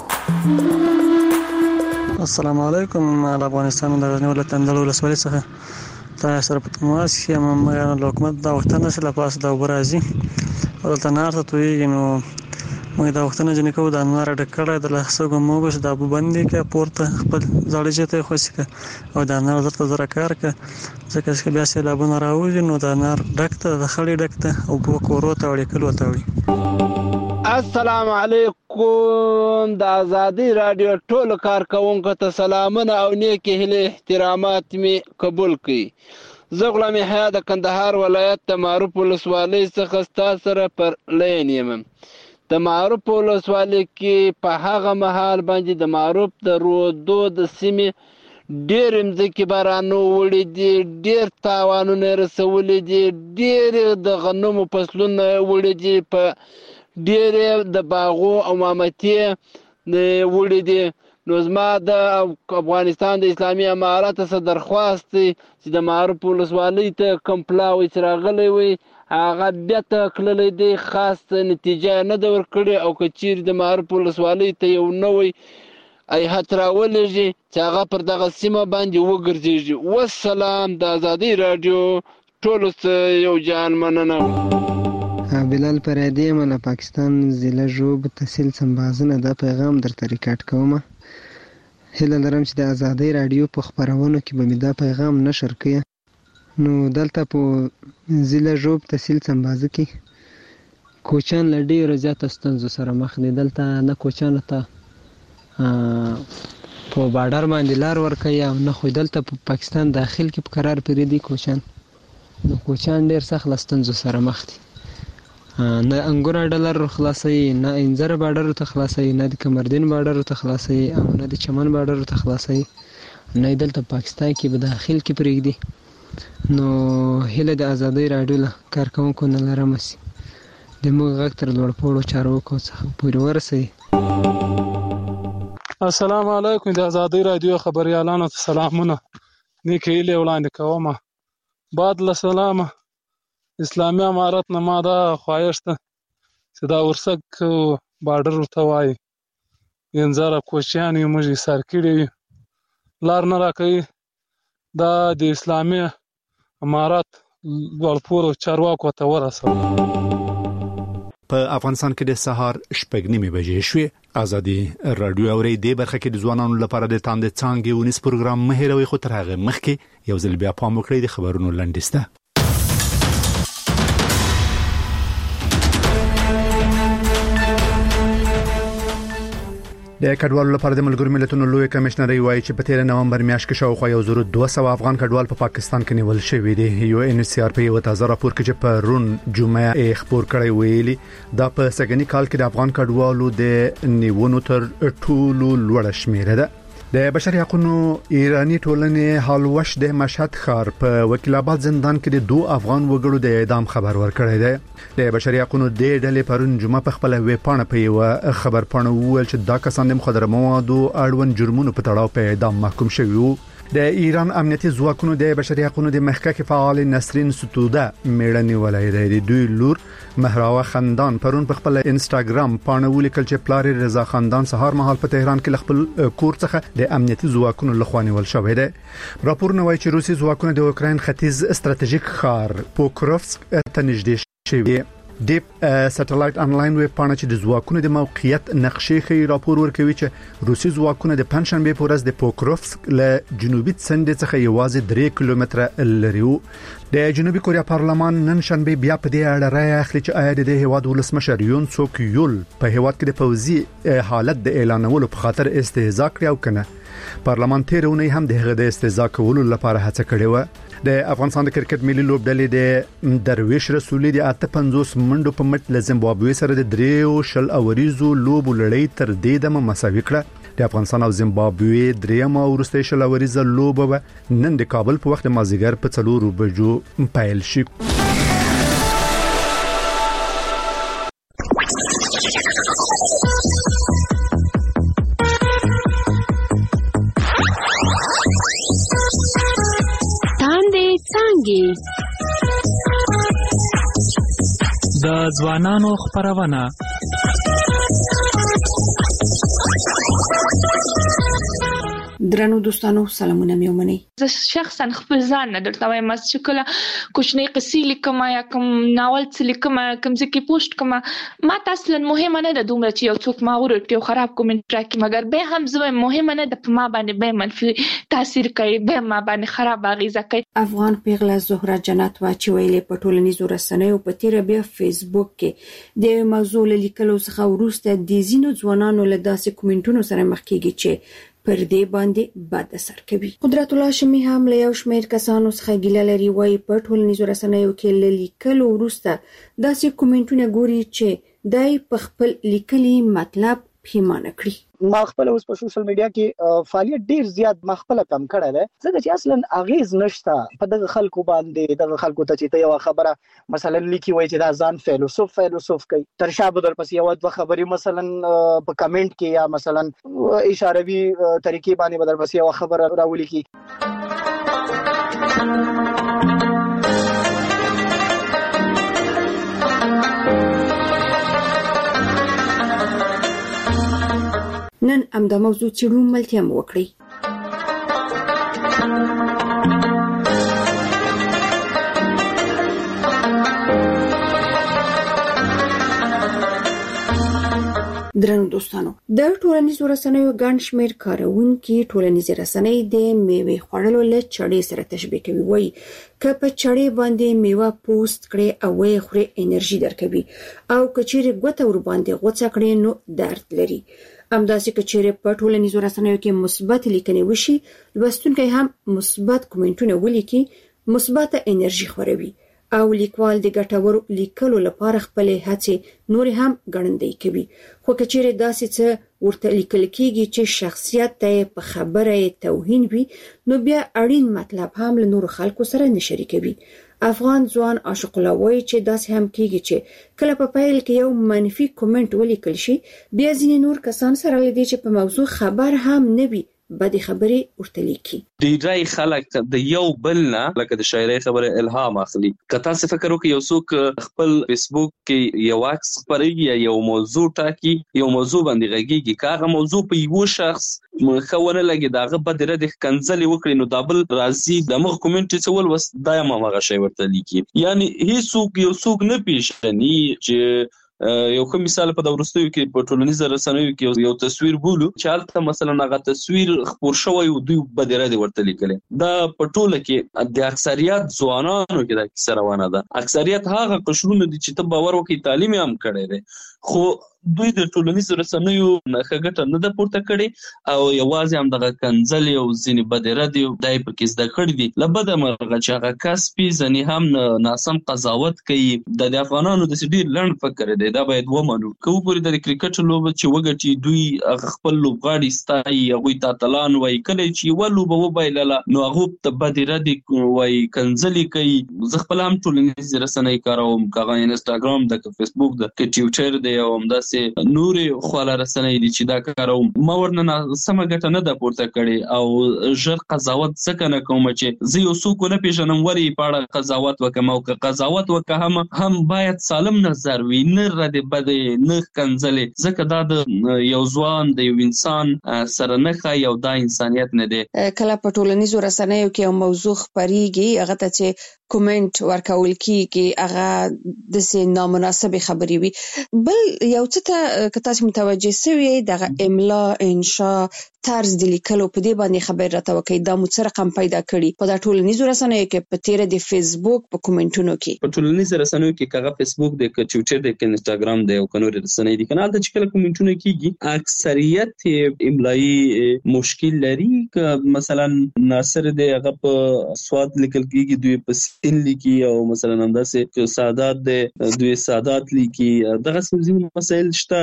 S22: السلام علیکم. افغانستان د غزنی ولایت اندړ ولسوالۍ څخه تاسو سره په تماس کې یم. حکومت دا وختونه چې لپاره دا برازي او د نارته توي نو موږ دا وختونه جن کوو د انوار ډکړه د لاسو موږ د ابو باندې کې پورته خپل ځړې چته خوښه او د انوار درته زره کار ک ځکه چې بیا سه لابونه راوځي نو د انوار ډکته د خړې ډکته او په کورو ته وړي کلو ته وړي.
S23: السلام علیکم. د ازادي رادیو ټول کارکونکو ته سلامونه او نیکی هیله احترامات می قبول کړئ. زه غلام یحیی د کندهار ولایت د معروف ولسوالۍ څخه ستاسو سره پر لین یم. د معروف ولسوالۍ کې په هغه مهال باندې د معروف د رودو د سیمې ډېر مځکې بارانو وړي دي، ډېر تاوانونه رسولي دي، ډېر د غنمو فصلونه وړي دي، په ډېر د باغو او مامتې وړي دي. نو زما د افغانستان د اسلامي امارت څخه درخواست دی چې د معروف ولسوالۍ ته کوم پلاوی چې راغلی وي هغه بیرته کړلی دی، خاص نتیجه نه ده ورکړې او که چیرې د معروف ولسوالۍ ته یو نوی هیات راولېږي چې هغه پر دغه سیمه باندې وګرځېږي. والسلام. د ازادي راډیو ټولو څخه یو جان مننه.
S24: بلال پرادی من پاکستان ضلع جوب تحصیل سمبازنه دا پیغام درته ریکارډ کوم. هیله لرم چې د ازادي رادیو په خبرونو کې به مې دا پیغام نشر کړي. نو دلته په ضلع جوب تحصیل سمبازه کې کوچان له ډېرو زیاتو ستونزو سره مخ دي. دلته نه کوچانو ته په بارډر باندې لار ورکوي او نه خو دلته په پاکستان داخل کې په قرار پرېږدي کوچان. نو کوچان ډېر سخت له ستونزو سره مخ دي. نه انګور ډالر خلاصي، نه انځر بارډر ته خلاصي، نه د کمردین بارډر ته خلاصي او نه د چمن بارډر ته خلاصي، نه دلته پاکستان کې به داخل کې پرېږدي. نو هله د ازادي رادیو له کارکونکو نه لرم سي د موږ غږ تر لوړ پوړو چارواکو څخه پورې ورسي.
S25: السلام علیکم. د ازادي رادیو خبريالانو ته سلامونه. نیکه هیله وړاندې کوم. بعد له سلامه اسلامي امارت نه ما دا خواهش ده چې دا ورسک بارډر ورته وایي انځر کوچیان یې موږ ایثار کړي وي لار نه راکوي. دا د اسلامي امارت لوړ پوړو چارواکو ته ورسوي.
S1: په افغانستان کې د سهار 8:30 بجې شوې. ازادي رادیو اوري د برخه کې د ځوانانو لپاره د تاند څانګې ونیس پروګرام مهیروي خو تر هغه مخکې یو ځل بیا پام وکړئ د خبرونو لنډیسته. د کډوالو لپاره د ملګرو ملتونو لوی کمشنر وایي چې په 13 نومبر میاشت کې شاوخوا 1200 افغان کډوال په پاکستان کې نیول شوي دي. یو ان سی آر په یو تازه راپور کې چې په رون جمعه خبر کړی ویلي دا په سګنی کال کې د افغان کډوالو د نیونو تر ټولو لوړ شمیره ده. د بشري حقوقو ایرانی ټولنې حالوش د مشهد ښار په وکیل آباد زندان کې د 2 افغان وګړو د اعدام خبر ورکړی دی. د بشري حقوقو د ډلې پرون جمعه په خپل ویب پاڼه په یو خبر پاڼه وویل چې دا کسان د مخدره موادو اړوند جرمونو په تړاو په اعدام محکوم شوي وو. د ایران امنیتي ځواکونو د بشري حقوقو د محقق فعال نسرین ستوده میړنی ولایت د دوی لور مهراوه خندان پرون په خپل انستګرام پاڼه ولیکل چې پلار رضا خندان سهار مهال په تهران کې خپل کور څخه د امنیتي ځواکونو لخوا نیول شوی دی. راپورونه وایي چې روسي ځواکونه د اوکراین ختیځ ستراتیژیک ښار پوکروفسک ته نږدې شوي. دیپ سټلایټ انلاین ویب پاڼه چې د ځواکونو د موقعیت نقشې خي راپور ورکوي چې روسي ځواکونه د پنځشنبه په ورځ د پوکروفسک له جنوبي څنډې څخه یوازې 3 کیلومتره لري وو. د جنوبي کوریا پارلمان نن شنبه بیا په دې اړه رائے اخلي چې آیا د هیواد ولسمشر یون سوک یول په هیواد کې د پوځي حالت د اعلانولو په خاطر استهزاء کړی او کنه. پارلمان تیرونه هم د هغه د استهزاء کولو لپاره هڅه کړې و. د افغانستان د کرکټ ملي لوبډلې د درویش رسولي د 58 منډو په مټ له زیمبابوې سره د 3 اوریزو لوبو لړۍ تر دې دمه مساوي کړه. د افغانستان او زیمبابوې درېمه ورسته شل اوریزه لوبه نن د کابل په وخت مازیګر په 4 بجو پیل شي.
S6: د ځوانانو خبرونه
S2: درنو دوستانو سلامونه مې ومني.
S9: زه شخصا خپل ځان نه درته وایم چې کله کوچنی قصې لیکم یا کوم ناول څه لیکم کوم ځکه پوسټ کوم ما تاسو له مهمه نه ده دومره چې یو څوک ما ورته یو خراب کومنټ راکړي مګر به هم زه مهمه نه ده په ما باندې به منفي تاثیر کوي به ما باندې خراب اغیزه کوي.
S2: افغان پیغله زهره جنت واچي ویلې په ټولنیزو رسنیو په تیر بیا فیسبوک کې د موضوع لیکلو څخه ورسته د زینو ځوانانو له داسې کومنټونو سره مخ کیږي چې پر دې باندې بد اثر کوي. قدرت الله شمی هم له یو شمېر کسانو څخه ګیله لري وایي په ټولنیزو رسنیو کې لیکلو وروسته داسې کومنټونه ګوري چې دای په خپل لیکلي مطلب پیمانه کړی.
S10: ما خپل اوس په سوشل میډیا کې فعالیت ډیر زیات مخبل کم کړی دی ځکه چې اصلا اغیز نشته په دغه خلکو باندې. دغه خلکو ته چې ته یو خبره مثلا لیکي وای چې دا ځان فیلسوف کوي تر شابه در پس یو د خبري مثلا په کمنټ کې یا مثلا اشاروي طریقې باندې بدل پس یو خبره راولي کی.
S2: نن امدا موضوع چیرو ملتیا مو وکړي. درنو دوستانو د ټولنیزو رسنیو ګڼ شمېر کارونکي ټولنیزې رسنۍ د میوې خوړلو له چړې سره تشبیه کوي. وایي که په چړې باندې میوه پوست کړي او یې خوري انرژي درکوي او کچېره ګوته ور باندې غوڅه کړي نو درد لري. همداسې کچېره په ټولنیزو رسنیو کې مثبت لیکنې وشي لوستونکي هم مثبت کومنټونه ولیکي مثبت انرژي خوروي او لیکوال د ګټورو لیکلو لپاره خپل هڅې نور هم ګړندې کوي. خو کچېره داسې څه ورته لیکل کېږي چې شخصیت ته په خبره توهین وي نو بیا اړین مطلب هم له نور خلکو سره نه شریکوي. افغان ځوان عاشق الله وایي چې داسې هم کېږي چې کله په پیل کې یو منفي کومنټ ولیکل شي بیا ځینې نور کسان سره لدی چې په موضوع خبر هم نه وي بدې خبرې ورته لیکي.
S11: ډیری خلک د یو بل نه لکه د شاعرۍ خبره الهام اخلي. که تاسو فکر وکړئ یو څوک خپل فیسبوک کې یو عکس خپروي یا یو موضوع ټاکي یو موضوع باندې غږیږي که هغه موضوع په یو شخص خونه لګي داغه بدره د کنځلې وکړي نو دابل راضي دمغه کومنټ څه ول وس دایم هغه شی ورته لیکي. یعنی هیڅ څوک یو څوک نه پیژني چې یو کوم مثال په دورستیو کې په ټولنیزو رسنیو کې یو تصویر بولو چې حالت مثلا هغه تصویر خبر شوی او دوی بدره دی ورته لیکل دا په ټوله کې د اکثریت ځوانانو کې د کیسه روانه ده. اکثریت هغه قشرونه دي چې ته باور وکړي تعلیم هم کړی دی خو دوی د ټولنیزو رسنیو نه ګټه نه ده پورته کړې او یوازې هم دغه کنځلې او ځینې بدره دي دای په کې زده کړي دي لبد مرغه چې هغه کسبي ځنې هم ناسم قضاوت کوي. د افغانانو د ډیر لنډ فکر دی دا باید ومنو. کو پوری د کرکټ لوبه چې وګټي دوی خپل لوبغاړي ستایي هغه تاتلان وای کله چې ولوبه وبایلله نو هغه ته بدره دي وای کنځلې کوي. زه خپل هم ټولنیزو رسنۍ کاروم کاغه انستګرام د فیسبوک د ټویټر دی او همدا نورې خواله رسنۍ دي چې دا کاروم ما ورنه سمه ګټه نه ده پورته کړې او ژر قضاوت څنګه نه کوم چې زه یو څوک نه پیژنم وري پاړه قضاوت وکم او قضاوت وکم هم باید سالم نظر وي نه رد بد نه کنځلې ځکه دا د یو ځوان د یو انسان سره نه خای او دا انسانيت نه دی.
S2: کله په ټولنیزو رسنیو کې یو موضوع خبريږي هغه ته چې کومنټ ورکول کیږي هغه د سه نامناسب خبري وي بل یو څه ته کته متوجه سوي دغه املا انشاء طرز د لیکلو په دې باندې خبر راته وکي دا مو څه رقم پیدا کړي په د ټولنیزو رسنیو کې په تیر د فیسبوک په کومنټونو کې
S11: په ټولنیزو رسنیو کې کغه فیسبوک د ټویټر د انستګرام د او کنور رسنۍ دي کنه د چکل کومنټونو کېږي اکثریت املایي مشکل لري ک مثلا ناصر د هغه په سواد لیکل کېږي دوی په سین لیکي او مثلا همداسې سادات د دوی سادات لیکي دغه څه مسایل شته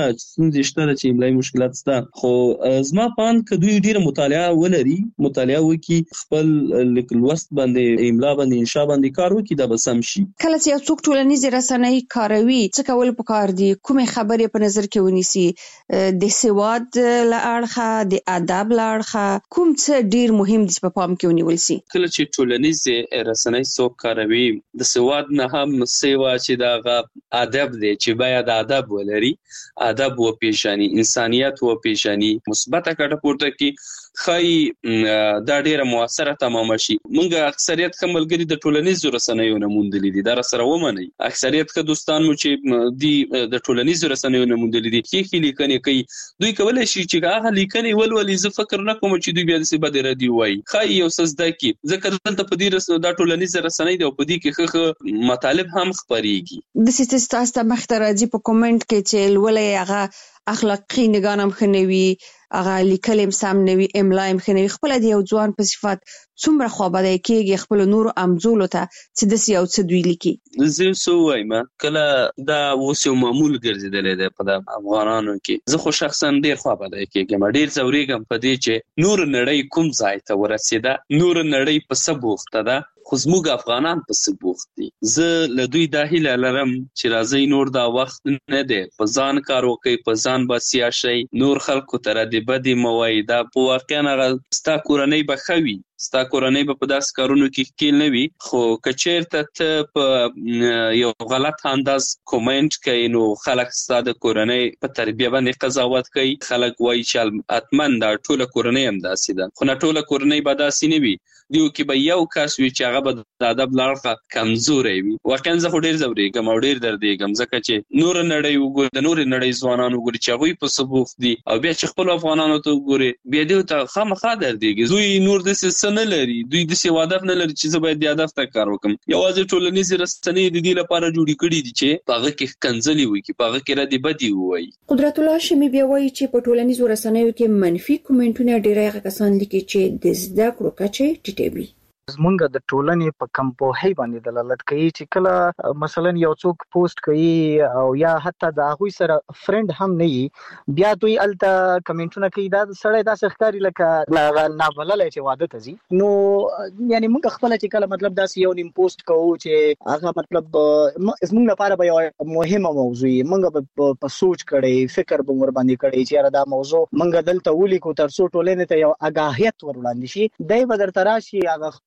S11: چې املایي مشکلات شته خو زما پان کدوې ډیره مطالعه ولري مطالعه وکي خپل لیکلوست باندې املا باندې انشاء باندې کار وکي دا به سم شي.
S2: کله چې یو څوک ټولنیزې رسنۍ کاروي څه کول پکار دي کومه خبرې په نظر کې ونیسي د سواد لاړخه د ادب لاړخه کوم څه ډیر مهم دي په پام کې ونیول شي.
S11: کله چې ټولنیزې رسنۍ څوک کاروي د سواد نه هم سیوا چې دا ادب دی چې باید ادب ولري ادب و پیژني انسانيت و پیژني مثبت کټه پورته کی خای دا ډیره موثره تمام شي. مونږ اکثریت خملګری د ټولنیزو رسنیو نه موندلې دي دا سره ومني اکثریت که دوستان مو چې دی د ټولنیزو رسنیو نه موندلې دي کې لیکنې کوي دوی کولای شي چې هغه لیکنې ولولې زه فکر نه کوم چې دوی بیا د څه بده ردی وای خای یو سزده کی ذکر دلته په دې رسنیو د ټولنیزو رسنۍ دی او په دې کې خخ مطالب هم خبريږي
S2: د سیستم مخترجي په کومنټ کې چې ولې هغه اخلاقی نگانم خنوي هغه لیکلم سم نوي املایم خنوي خپل دی یو ځوان په صفات څومره خوابه کېږي خپل نور امزولو ته چې د یو څه دوی لیکي
S11: زه سو وایم کله دا وسو معمول ګرځیدل دی په افغانانو کې زه خو شخصا ډیر خوابه کېږم ډیر زوريګم په دې چې نور نړۍ کوم ځای ته ورسیده نور نړۍ په سبوخته ده خو زموږ افغانان په سبوخت دي. زه له دوی دا هیله لرم چې راځي نور دا وخت نه دی په ځان کار وکړي په ځان بسیا شي نور خلکو ته د بدی موای دا په واقعا ستا کورنۍ بخوي ستا کورنۍ په داس کارونو کې کېل نه وي خو کچیرته ته په یو غلط انداز کومنټ کوي نو خلک ستا د کورنۍ په تربیه باندې قضاوت کوي خلک وایي چې اتمن دا ټوله کورنۍ هم داسې ده خو نه ټوله کورنۍ به داسې نه وي دیو کې به یو کس وي چې هغه به د ادب لاړه کمزوري وي. واقعا زه خو ډیر زوريګم او ډیر دردېږم ځکه چې نور نړۍ وګوري د نور نړۍ ځوانان وګوري چې هغه په سبوخ دي او بیا چې خپل افغانانو ته وګوري بیا دوی ته خامخا دردېږي دوی نور د څه نه لري دوی د څه هدف نه لري چې زه باید د هدف ته کار وکم. یوازې ټولنیزې رسنۍ د دې لپاره جوړې کړې دي چې هغه کې کنځلې وي کې هغه کې ردی بدی وي.
S2: قدرت الله شمی بیا وایي چې په ټولنیزو رسنیو کې منفي کومنټونه ډیره کسان لیکي چې د زده کړو کچه ټیټوي.
S10: زمونږ د ټولنې په کم پوهۍ باندې دلالت کوي چې کله مثلا یو څوک پوسټ کوي او یا حتی د هغوی سره فرند هم نه وي بیا دوی الته کمنټونه کوي دا سړی داسې ښکاري لکه نابللی چې واده ته ځي نو یعنی موږ خپله چې کله مطلب داسې یو نیم پوسټ کوو چې هغه مطلب زموږ لپاره به یو مهمه موضوع وي موږ به په سوچ کړی فکر به ور باندې کړی چې یاره دا موضوع موږ دلته ولیکو تر څو ټولنې ته یو اګاهیت ور وړاندې شي دی به درته راشي هغه خپل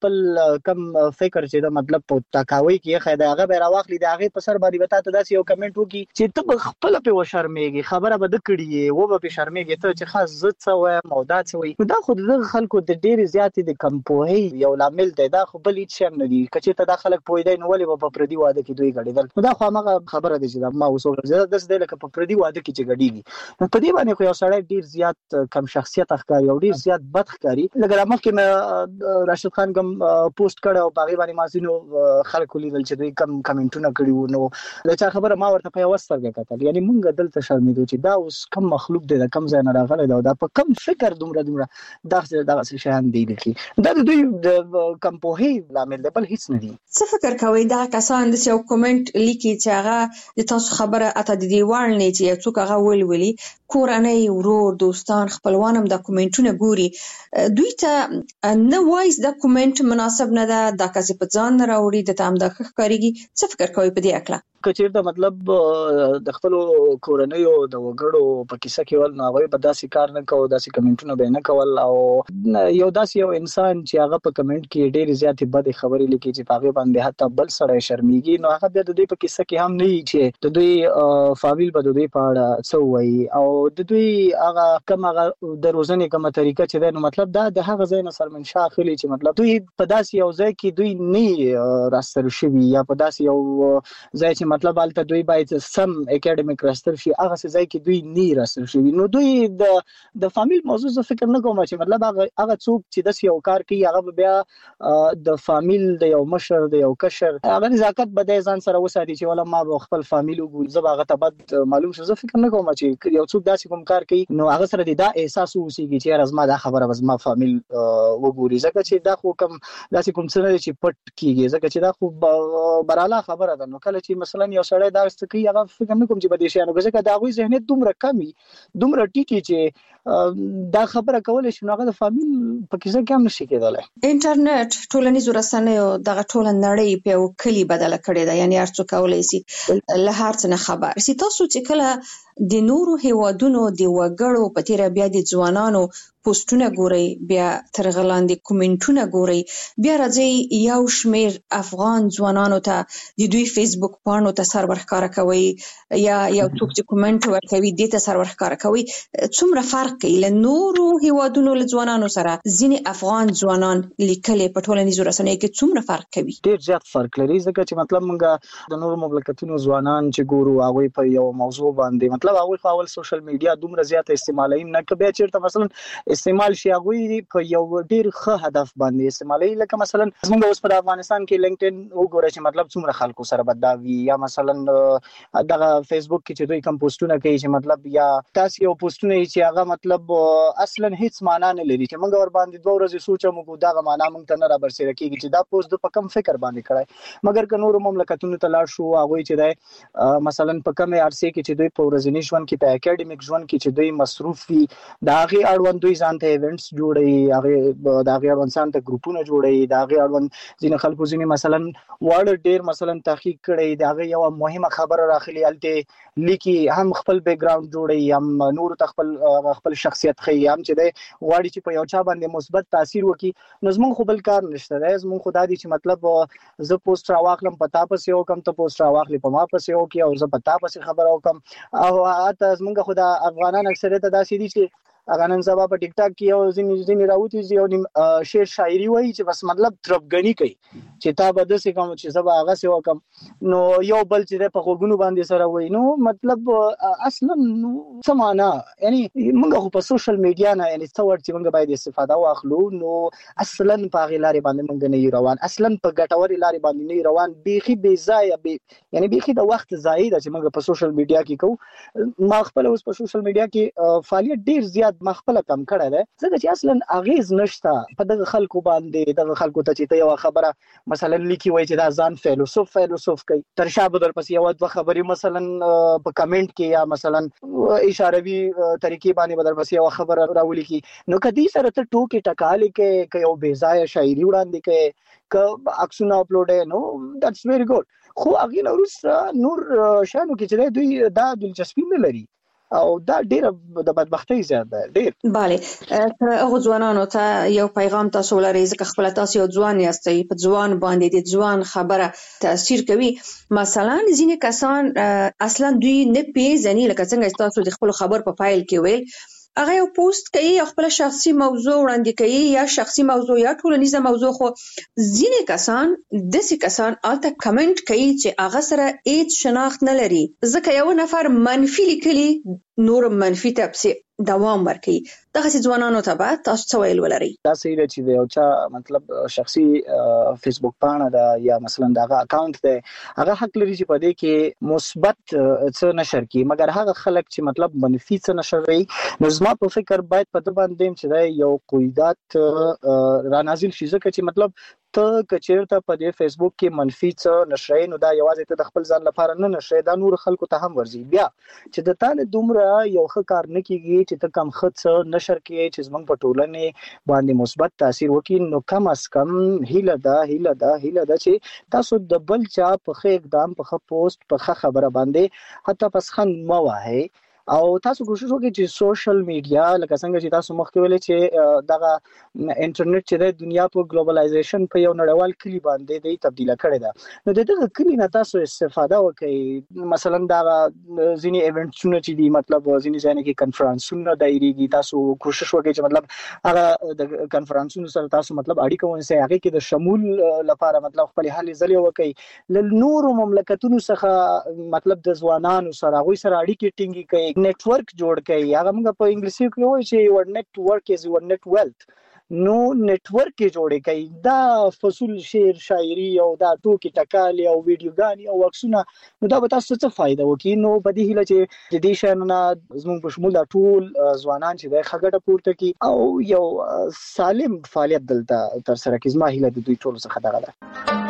S10: خپل کم فکر چې دا مطلب په تکاوي کې خیدا هغه به راوخلی دا هغه په سر باندې وتا ته داسې یو کمنټ وکي چې ته خپل په وشرمېږي خبره به د کړي و به په شرمېږي ته چې خاص زت څه مودا څه وي دا خو د خلکو د ډېر زیاتې د کمپوهي یو لامل دی دا خو بل هیڅ شم نه دي کچې ته د خلک پوي دی نو ولې په پردي واده کې دوی غړېدل دا خو هغه خبره ده چې ما وسوګه د دې لکه په پردي واده کې چې غړېږي نو په دې باندې خو یو سړی ډېر زیات کم شخصیت ښکاري او ډېر زیات بد ښکاري لکه مخکې مې راشد خان کوم پوسټ کړ او باغی باندې مازینو خلکو لیدل چې دوی کم کمنټونه کړي وو نو دا چې خبره ما ورته په وسترګه کتل یعنی مونږ دلته شرمېدو چې دا اوس کم مخلوق دی دا کم ځای نه راغلی دا په کم فکر دومره دغه شیان دی لکه دا د دوی د کمپوهي لامل دی بل هیڅ نه دی
S2: څه فکر کوي دا کسان د یو کومنټ لیکي چې هغه د تاسو خبره اته د دیوال نه چې یو څوک هغه ولولي کورنۍ ورور دوستان خپلوانم د کومنټونه ګوري دوی ته نه وایي دا کومنټ مناسب نه ده دا کسې په ځان نه راوړي د تام د ښکاریږي څه فکر کوي په دې اکلا
S10: کچیر دا مطلب د خپل کورنۍ او د وګړو په کیسه کې ول نو هغه په داسې کار نه کوي داسې کمنټونه به نه کول او یو داسې یو انسان چې هغه په کمنټ کې ډېر زیاتې بد خبرې لیکي چې هغه باندې حتی بل سره شرمېږي نو هغه د دوی په کیسه کې هم نه چې د دوی فامیل په دوی په اړه څه وایي او د دوی هغه کومه د روزنې کومه طریقه چې نو مطلب دا د هغه ځای نه سرمنشا اخلي چې مطلب دوی په داسې یو ځای کې دوی نه راستل شوي یا په داسې یو ځای چې مطلب البته دوی باید سم اکیډمیک راستل شي هغه ځای کې دوی نه راستل شوي نو دوی د فامیل موضوع څه فکر نه کوم چې مطلب هغه څوک چې د یو کار کوي هغه بیا د فامیل د یو مشر د یو کشر هغه نزاکت بده ځان سره وساتي چې ولا ما خپل فامیل وګورم زه هغه ته بد معلوم شو زه فکر نه کوم چې یو څوک داسې کوم کار کوي نو هغه سره دا احساس وسیږي چې راز ما دا خبره وز ما فامیل وګوري ځکه چې دا خو کوم داسې کوم څه نه چې پټ کیږي ځکه چې دا خو براله خبره ده نو کله چې مثلا یو سړی دا ست کوي هغه فکر نه کوم چې بده شي نو ځکه دا غوي ذهنیت دومره کمی دومره ټیټي چې دا خبره کول شي نو هغه د فامیل په کیسه کې هم نشي کېدلی
S2: انټرنیټ ټولنیزو رسنیو دغه ټول نړۍ په یو کلی بدله کړې ده یعنی هر څوک کولای شي له هر څه نه خبر سي تاسو چې کله د نورو هیوادونو د وګړو په تیر بیا د ځوانانو پوسټونه ګوري بیا ترغلاندې کومنټونه ګوري بیا راځي یو شمیر افغان ځوانانو ته د دوی فیسبوک پاڼو ته سرور ښکارا کوي یا یو څوک چې کومنټ ورکوي د ته سرور ښکارا کوي څومره فرق کوي له نورو هیوادونو له ځوانانو سره ځینې افغان ځوانان لیکلي په ټولنیزو رسنیو کې څومره فرق کوي
S10: ډیر زیات فرق لري ځکه چې مطلب موږ د نورو مملکتونو ځوانان چې ګورو هغه په یو موضوع باندې مطلب هغه خپل سوشل میډیا دومره زیات استعمالوي نه کبه چیرته مثلا استعمال شي هغه په یو ډیر ښه هدف باندې استعمالوي لکه مثلا موږ اوس په افغانستان کې لینکډین وګورئ چې مطلب څومره خلکو سره بداوي یا مثلا دغه فیسبوک کې چې دوی کوم پوسټونه کوي چې مطلب یا تاسو یو پوسټونه چې هغه مطلب اصلا هیڅ معنا نه لري چې موږ ور باندې دوه ورځې سوچو موږ دغه معنا موږ ته نه را برسېږي کېږي چې دا پوسټ د پکم فکر باندې کړای مګر که نور مملکتونو ته لاړ شو هغه چې دا مثلا په کومه عرصه کې چې دوی په ورځنی ژوند کې په اکیډمیک ژوند کې چې دوی مصروف وي دا غي اړوند دوی ځان ته ایونټس جوړي هغه دا غي اړوند ځان ته ګروپونه جوړي دا غي اړوند ځینې خلکو ځینې مثلا وړ ډیر مثلا تحقیق کړي دا غي یو مهمه خبره راخلي الته لیکي هم خپل بیک گراوند جوړي هم نور خپل شخصیت خي هم چې د غواړي چې په یو چا باندې مثبت تاثیر وکړي نو زمون خو بل کار نشته ده زمون خو دا دي چې مطلب زه پوسټ راواخلم پتا پسې یو کم ته پوسټ راواخلې په ما پسې یو کې او زه پتا پسې خبر او کم او اته زمونږ خو د افغانان اکثریت داسې دي چې هغه نن سبا په ټیک ټاک کې یو ځینې راوتی یو شعر شاعري وایي چې بس مطلب تربګنی کوي چې تا به داسې کوم چې سبا هغه سی وکم نو یو بل چې په خوګونو باندې سره وایي نو مطلب اصلا څه معنا یعنی موږ خو په سوشل میډیا نه یعنی څو ورته موږ باید استفاده واخلو نو اصلا په غیلاري باندې موږ نه روان اصلا په ګټوري لاري باندې نه روان بيخي بي ځای یعنی بيخي د وخت ځای ده چې موږ په سوشل میډیا کې کوو ما خپل اوس په سوشل میډیا کې فعالیت ډیر زیات مخبل کم کړه ده ځکه چې اصلا اغیز نشته په دغه خلکو باندې دغه خلکو ته چې یو خبره مثلا لیکي وای چې دا ځان فیلسوف کوي تر شابه در پس یو د خبري مثلا په کمنټ کې یا مثلا اشاروي طریقې باندې بدل پس یو خبره راولي کی نو کدي سره ته ټوکی ټکالې کې یو بے ځای شاعري وړاندې کې ک اکسونه اپلوډ نو دټس ویری ګډ خو اغه نور شانو کې چې دوی دا دلچسپي نه لري او دا ډیره د بدبختۍ زیات ده ډیر.
S2: bale هغه ځوانانو ته یو پیغام تاسو ولرئ ځکه خپل تاسو یو ځوان یاستئ په ځوان باندې د ځوان خبره تاثیر کوي. مثلا ځینې کسان اصلا دوی نه پیژني لکه څنګه تاسو د خپل خبر په فایل کې ویل هغه یو پوسټ کوي خپل شخصي موضوع وړاندې کوي یا شخصي موضوع یا ټولنیزه موضوع خو ځینې کسان داسې کسان الته کمنټ کوي چې هغه سره هیڅ شناخت نه لري ځکه یو نفر منفي لیکلي نور منفي ته دوام ورکړي. دغه ځوانانو ته به تاسو څه ویل ولرئ؟
S10: دا صحیح ده چې یو چا مطلب شخصي فیسبوک پاڼه ده یا مثلا دغه اکاونټ ده هغه حق لري چې په دې کې مثبت څه نشر کړي مګر هغه خلک چې مطلب منفي څه نشر کوي نو زما په فکر باید په دې باندې چې یو قیودات را نازل شي ځکه چې مطلب ته کچیرته په دې فیسبوک کې منفي څه نشرې نو دا یوازې ته د خپل ځان لپاره نه نشرې دا نور خلکو ته هم ورځي بیا چې د تاله دومره یو ښه کار نه کیږي چې ته کم خط څه نشر کې چې زمونږ په ټولنه باندې مثبت تاثیر وکړي نو کم از کم هیله ده چې تاسو د بل چا په ښه اقدام په ښه پوسټ په ښه خبره باندې حتی پسخن مو وایي او تاسو کوشش وکړئ چې سوشل میډیا لکه څنګه چې تاسو مخکې ویلې چې دغه انټرنیټ چې د دنیا په ګلوبلایزیشن په یو نړیوال کلی باندې د تبدیل کړي ده نو دغه کلی نه تاسو استفاده وکړئ مثلا دا ځینی ایونټونه چې دي مطلب ځینی ځای کې کنفرانسونه دایریږي تاسو کوشش وکړئ چې مطلب هغه د کنفرانسونو سره تاسو مطلب اړیکه ونیسئ هغه کې د شمول لپاره مطلب خپل حل ځلې وکړئ ل نور مملکتونو څخه مطلب د ځوانانو سره غوي سره اړیکې ټینګې کړئ نیټورک جوړ کړئ هغه موږ په انګلیسي کې وایي چې your network is your net wealth نو نیټورک جوړ کړئ دا فصول شعر شاعري او دا ټوکی ټکالي او ویډیوګانی او عکسونه نو دا به تاسو څه فائدہ وکړي نو په دې هیله چې د دې شانه زموږ په شمول ټول ځوانان چې د خګړه پورته کی او یو سالم فعالیت دلته تر سره کی زما هیله د دوی ټول څخه دغه ده.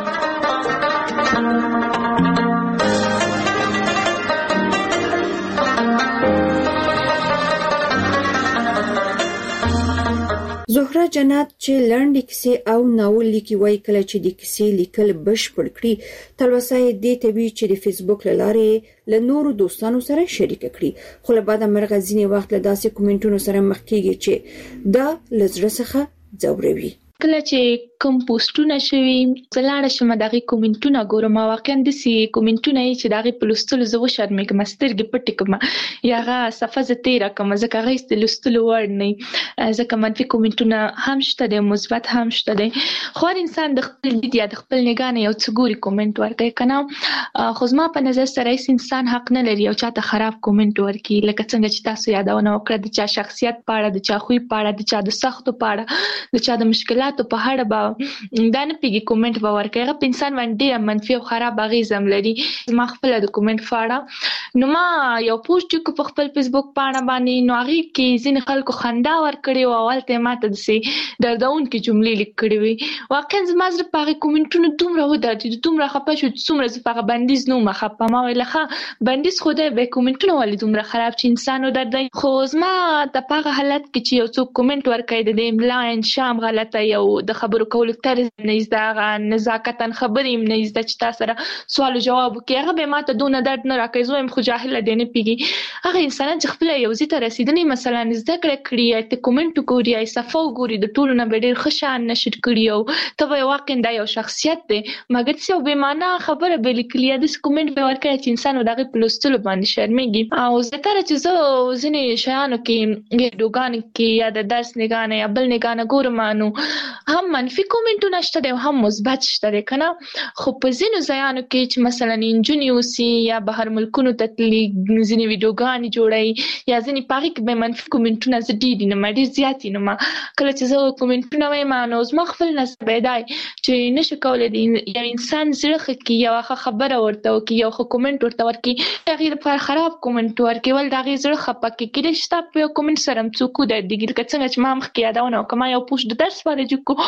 S2: زهره جنت چې لنډې کیسې او ناول لیکي وایي کله چې د کیسې لیکل بشپړ کړي تلوسه یې دې ته وي چې د فیسبوک له لارې له نورو دوستانو سره شریک کړي خو له بعده مرغه ځینې وخت له داسې کومنټونو سره مخ کیږي چې دا له زړه څخه ځوروي.
S9: کله چې کوم پوسټونه شوي زلاړه شمه دغه کومنټونه ګورم واقعا د سی کومنټونه چې دغه پلوستلو زو شرمېږم سترګې پټې کوم یاغه صفه ز تیر کوم ځکه غیس د لستلو ورډ نه ځکه منفي کومنټونه هم شته د مثبت هم شته دي خو انسان د خپل لید یا د خپل نگاه یو څګوري کومنټ ورکړي کنه خو زما په نظر سره انسان حق نه لري او چاته خراب کومنټ ورکړي لکه څنګه چې تاسو یادونه وکړه د چا شخصیت پاړه د چا خوې پاړه د چا د سختو پاړه د چا د مشکلات په هړه با دا نه پیږي کومنټ به ورکړي هغه انسان باندې منفي او خراب اغیزم لري ما خپل د کومنټ فاړه نو ما یو پوسټ کو په خپل فیسبوک پاڼه باندې نو هغه کې ځین خلکو خندا ورکړي او اولته ماته د سي دردون کې جملې لیکړي وي واقعا زما زړه په کومنټونو دومره ودر چې دومره خپه شو څومره زفغه بندیز نو مخه ما ویلخه بندیز خوده به کومنټونو ولې دومره خراب چې انسان ودر خو زما د پاغه حالت کې چې یو څوک کومنټ ورکړي د املا انشام غلطه یو د خبرو کولو طرز نه زده نزاکتن خبرې نه زده چې تاسو سره سوال او جواب کوي هغه به ماته دونه درد نه راکې زویم خو جاهل دی نه پیږي هغه انسان چې خپل یو ځای ته رسیدلی مثلا زده کړی ته کومنټ کوي یا صفه وګوري د ټولو نه ډېر خشان نشد کړی او ته واقعا دا یو شخصیت دی مګر څه به معنا خبره به لیکلی د کومنټ به ورکړي چې انسان دغه پلوستلو باندې شرمېږي او زه تر چې زه ځنې شیانو کې ډوګان کې یا د درس نگانه یا بل نگانه ګورم نو هم منفي کومنټونه شته دي هم مثبت شته دي کنه خو په ځینو ځایانو کې چې مثلا انجینیوسي یا بهر ملکونو ته تللي ځینې ویډیوګانې جوړي یا ځینې پاغي کې به منفي کومنټونه زدي نه مړي زیاتې نه ما کله چې زه کومنټونه وایم نو زما خپل نسب دی چې نشه کولای دي یو انسان زړه کې یو خبره ورته او کې یو کومنټ ورته ورکي هغه لپاره خراب کومنټ ورکي ول دا غي زړه خپکه کې شته په کومنټ سره څوک د دګل کڅنګ چې ما مخ کې یادونه کوم یو پوسټ د درس باندې کو یو چا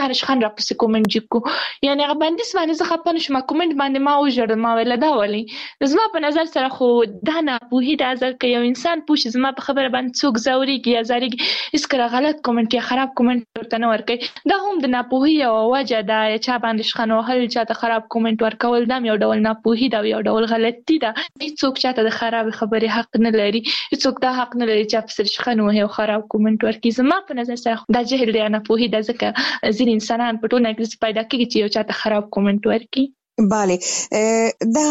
S9: چا نشخان را پس کومنټ جکو یعنی هغه باندې باندې زه خپل شم کومنټ باندې ما وژړ ما ویل دا ولي زما په نظر سره خو دا نه پوهی دا ځل کې یو انسان پوښ زما په خبره باندې څوک زوريږي یا زاريږي اس کړه غلط کومنټ یا خراب کومنټ ورته نه ورکړي دا هم د ناپوهي او وجه دا چا باندې شخنو هل چا ته خراب کومنټ ورکول دا یو ډول ناپوهي دا یو ډول غلطي ده هیڅوک چاته د خراب خبرې حق نه لري هیڅوک دا حق نه لري چې په شخنو هي خراب کومنټ ورکړي زما په نظر سره دا جهل دی نه پوهي دا ځکه ځین انسانان په ټولنه کې پیدا کیږي چې یو چاته خراب کومنټ ورکړي
S4: bale دا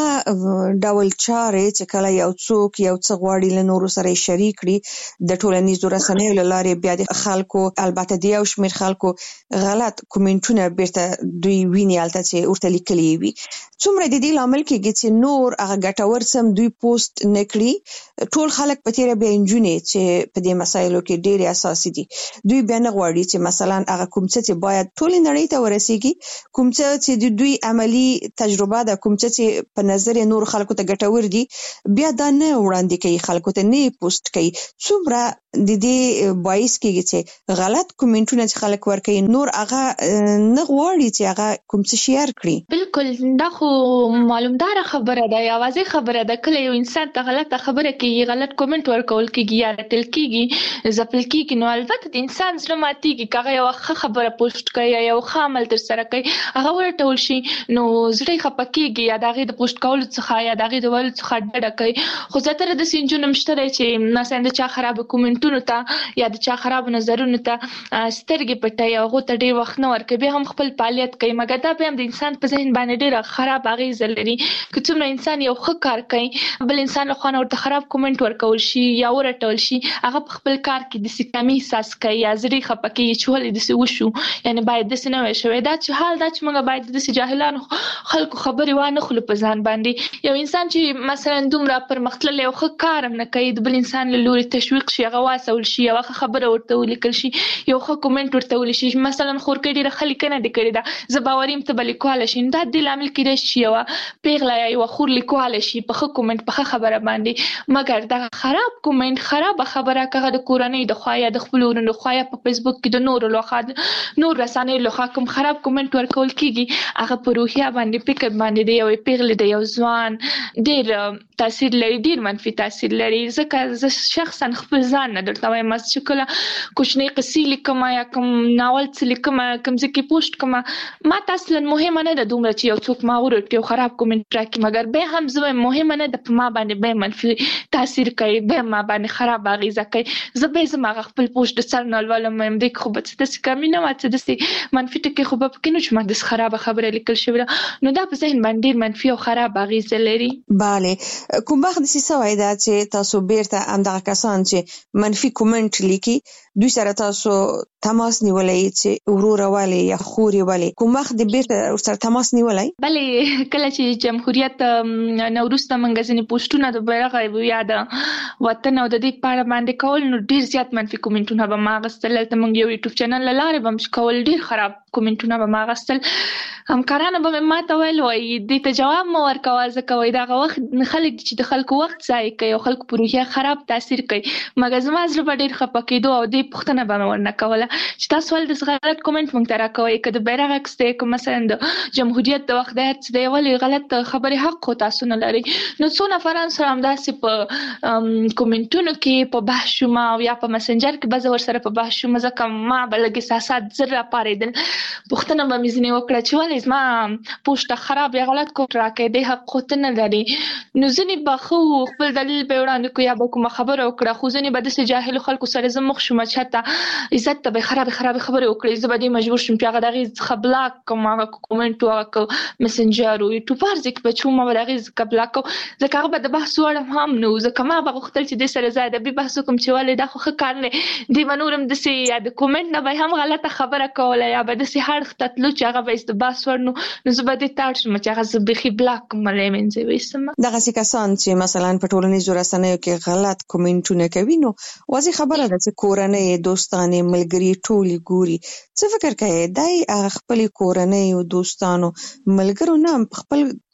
S4: ډول چارې چې کله یو څوک یو څه غواړي له نورو سره شریک کړي د ټولنیزو رسنیو له لارې بیا د خلکو البته د یو شمېر خلکو غلط کومنټونه بیرته دوی ویني الته چې ورته لیکلي وي څومره د دې لامل کېږي چې نور هغه ګټور سم دوی پوسټ نکړي ټول خلک په تیره بیا انجونې چې په دې مسایلو کې ډېر اساسي دي دوی بیا نه غواړي چې مثلا هغه کوم څه چې باید ټول نړۍ ته ورسیږي کوم څه چې دوی عملی تجربه ده کوم چې په نظر نور خلکو ته ګټور دي بیا دا نه وړاندې کوي خلکو ته نه پوسټ کوي څومره د دې باعث کېږي چې غلط کومنټونه چې خلک ورکوي نور هغه نه غواړي چې هغه کوم څه شیر کړي
S9: بالکل دا خو معلومدار خبره ده یا واضح خبره ده کله یو انسان ته غلطه خبره کوي غلط کومنټ ورکول کېږي یا رټل کېږي ځپل کېږي نو البته د انسان زړه ماتېږي کله یو خبره پوسټ کوي یا یو عمل تر سره کوي هغه ورټول شي نو زړه خپکیږي یا دغه د پوسټ کول څخه یا دغه د ول څخه ډډه کوي خو زه د سینجونم شته چې مثلا د چا خراب کومنټونو ته یا د چا خراب نظرونو ته سترګې پټي او غو ته ډیر وخت نه ورکوي هم خپل فعالیت کوي مګر دا به هم د انسان په ذهن باندې ډیر خراب اغیز لري که څومره انسان یو ښه کار کوي بل انسان له خانه ورته خراب کومنټ ورکول شي یا ورټول شي هغه په خپل کار کې د سکامي احساس کوي یا زړه خپکیږي چې ولې د څه وشو یعنی باید د څه نه وشوي دا چې حال دا چې موږ باید د جاهلانو خلکو خبرې وانه خلو په ځان باندې یو انسان چې مثلا دومره پرمختللی او ښه کار هم نه کوي د بل انسان له لوري تشویق شي هغه واسول شي یو خبره ورته ولیکل شي یو ښه کومنټ ورته ولیکل شي مثلا خورکې ډیره خلک نه دي کړی دا زه باوریم ته بل کول شي دا د لامل کېږي چې یو پیغله یو خور لیکوال شي په ښه کومنټ په ښه خبره باندې مګر دا خراب کومنټ خراب خبره کغه د کورنۍ د خوایا د خپل ورونو خوایا په فیسبوک کې د نور لوخه نور رسانې لوخه کوم خراب کومنټ ورکول کېږي هغه په روحیه باندې فکر باندې دی یو پیغله د یو ځوان ډیر تاثیر لري ډیر منفي تاثیر لري ځکه زه شخصا خپل ځان نه درته وایم چې کله کوچنی قصې لیکم یا کوم ناول څه لیکم کوم ځکه پوسټ کوم ما اصلا مهمه نه ده دومره چې یو څوک ما ورته خراب کومنټ راکړي مګر به هم زه مهمه نه ده په ما باندې به منفي تاثیر کوي به ما باندې خراب اغیزه کوي زه به زما خپل پوسټ د سر نه ولوم هم د خو به څه کمی نه واته د منفي ټکي خو به پکې نه چې ما د خراب خبره لیکل شوی نو دا په ذهن باندې منفي او خراب اغیزه لري
S4: bale کوم وخت د څه وای دا چې تاسو بیرته اندغه کسان چې منفي کومنټ لیکي دوی سره تاسو تماس نیولای چې ورور والی یا خوري والی کوم وخت د بیرته سره تماس نیولای
S9: بلې کله چې جمهوریت نوروز ته منځ ځنی پوسټونه د بیرغ یا د وطن او د دې په اړه باندې کول نو ډیر زیات منفي کومنټونه به ما غستل ته موږ یو یوټیوب چینل لاره به مش کول ډیر خراب کومنټونه به ما غستل همکارانه به ما ته ویل وای دې ته جواب مو ورکوه ځکه وای دا وخت خلک چې د خلکو وخت ضایع کوي او خلکو په روحیه خراب تاثیر کوي مګر زما زړه ډیر خپه کېدو او دې پوښتنه به مې ورنه کوله چې تاسو ول د غلط کومنټ مونږ ته راکوي که د بیرغ عکس دی کوم مثلا د جمهوریت د وخت دی ولې غلط خبرې حق خو تاسو نه لري نو څو نفران سره همداسې په کومنټونو کې په بحث شوم او یا په مسنجر کې به زه ورسره په بحث شوم ځکه ما به لږ احساسات زر راپارېدل پوښتنه به مې ځینې وکړه چې ولې زما پوسټ خراب یا غلط کومنټ راکوي دی حق خو ته نه لري نو ځینې به خو خپل دلیل به وړاندې کوي یا به کومه خبره وکړه خو ځینې به داسې جاهلو خلکو سره زه مخ شوم چې حتی عزت ته به خراب خبرې وکړي زه به دې مجبور شم چې هغه دغې څخه بلاک کوم هغه کومنټ او هغه مسنجر او یوټیوب هر ځای کې به چې ما به دغې څخه بلاک کوم ځکه هغه به د بحث وړ هم نه و ځکه ما به غوښتل چې دې سره زه ادبي بحث وکړم چې ولې دا خو ښه کار نه دی به نور هم داسې یا د کومنټ نه به هم غلطه خبره کوله یا به داسې هړخ ته تلو چې هغه به د بحث وړ نو زه به دې ته اړ شم چې هغه زه بیخي بلاک کړم له منځه ویستم
S4: دغسې کسان چې مثلا په ټولنیزو رسنیو کې غلط کومنټونه کوي نو واضح خبره ده چې کورنۍ دوستانې ملګري ټولي ګوري څه فکر کوي دای خپل کورنۍ او دوستانو ملګرو نه خپل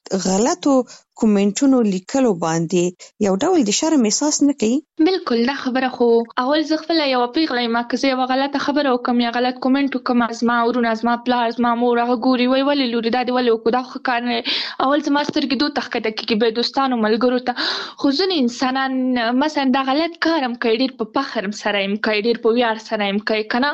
S4: غلطو کومنټونو لیکلو باندې یو ډول د شرم احساس نه کوي؟
S9: بالکل دا خبره خو اول زه خپل یو پیغلې ما که زه یو غلطه خبره وکم یا غلط کومنټ وکم ازما ورونه ازما پلار ازما مور هغه ګوري وای ولې لوري دا دی ولې وکړو دا خو کار نه اول زما سترګې دوه تخکته کېږي به دوستانو ملګرو ته خو ځینې انسانان مثلا دا غلط کارم کوي ډېر په فخر سره هم کوي ډېر په ویاړ سره هم کوي که نه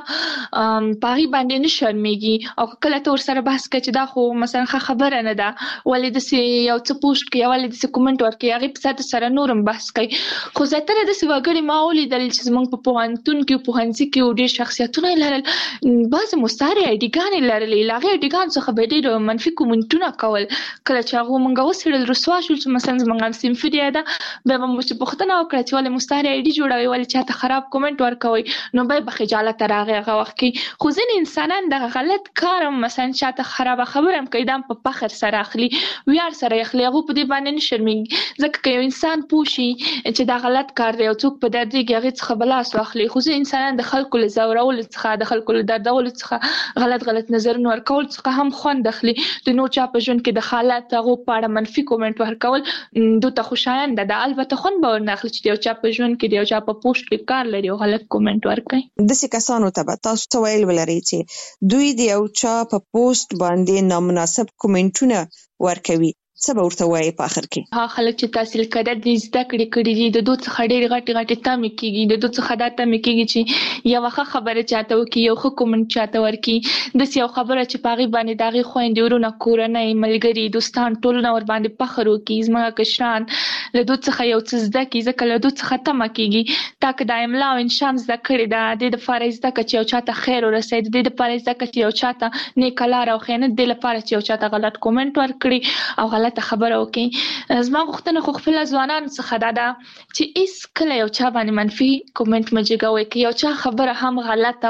S9: په هغې باندې نه شرمېږي او کله ته ورسره بحث کوې چې دا خو مثلا ښه خبره نه ده ولې داسې یو څه پوسټ کوي ولې داسې کومنټ ورکوي هغې په ساده سره نور هم بحث کوي خو زیاتره داسې وګړي ما ولیدل چې زموږ په پوهنتون کې پوهنځي کې ډېر شخصیتونه یې لرل بعضې مستعارې آیډیګانې لرلې له هغې آیډیګانو څخه به ډېر منفي کومنټونه کول کله چې هغو موږ وڅېړل رسوا شول چې مثلا زموږ هم صنفي دی ده بیا به مو چې پوښتنه وکړه چې ولې مستعارې آیډي جوړوئ ولې چاته خراب کومنټ ورکوئ نو بیا به خجالته راغی هغه وخت کې خو ځینې انسانان دغه غلط کار هم مثلا چاته خرابه خبره هم کوي دا هم په فخر سره اخلي ویاړ سره یې اخلي هغو په دې باندې نه شرمېږي ځکه که یو انسان پوه شي چې دا غلط کار دی او څوک په دردېږي هغې څخه به لاس واخلي خو ځینې انسانان د خلکو له ځورولو څخه د خلکو له دردولو څخه غلط نظرونه ورکولو څخه هم خوند اخلي د نور چا په ژوند کې د حالات هغو په اړه منفي کومنټ ورکول دوی ته خوشاینده ده البته خوند به ورنه اخلي چې د یو چا په ژوند کې د یو چا په پوسټ کې کار لري او غلط کومنټ ورکوي
S4: داسې کسانو ته به تاسو څه ویل ولرئ چې دوی د یو چا په پوسټ باندې نامناسب کومنټونه ورکوي څه به ورته وایي په آخر کې
S9: هغه خلک چې تحصیل کده دي زده کړې کړي دي د دوی څخه ډېرې غټې تمې کېږي د دوی څخه دا تمې کېږي چې یوه ښه خبره چاته وکړي یو ښه کومنټ چاته ورکړي داسې یو خبره چې په هغې باندې د هغې خویندې ورونه کورنۍ ملګري دوستان ټول نه ورباندې فخر وکړي زموږ کشران له دوی څخه یو څه زده کړي ځکه له دوی څخه تمه کېږي تا که د املا او انشا زده کړې ده د دې دپاره یې زده کړه چې یو چاته خیر ورسوي د دې دپاره یې زده کړه چې یو چاته نیکه لاره وښیي نه د دې لپاره چې یو چاته غلط کومنټ ورکړي او غلطه خبره وکړي زما غوښتنه خو خپله ځوانانو څخه دا ده چې هېڅکله یو چا باندې منفي کومنټ مه جګوئ که یو چا خبره هم غلطه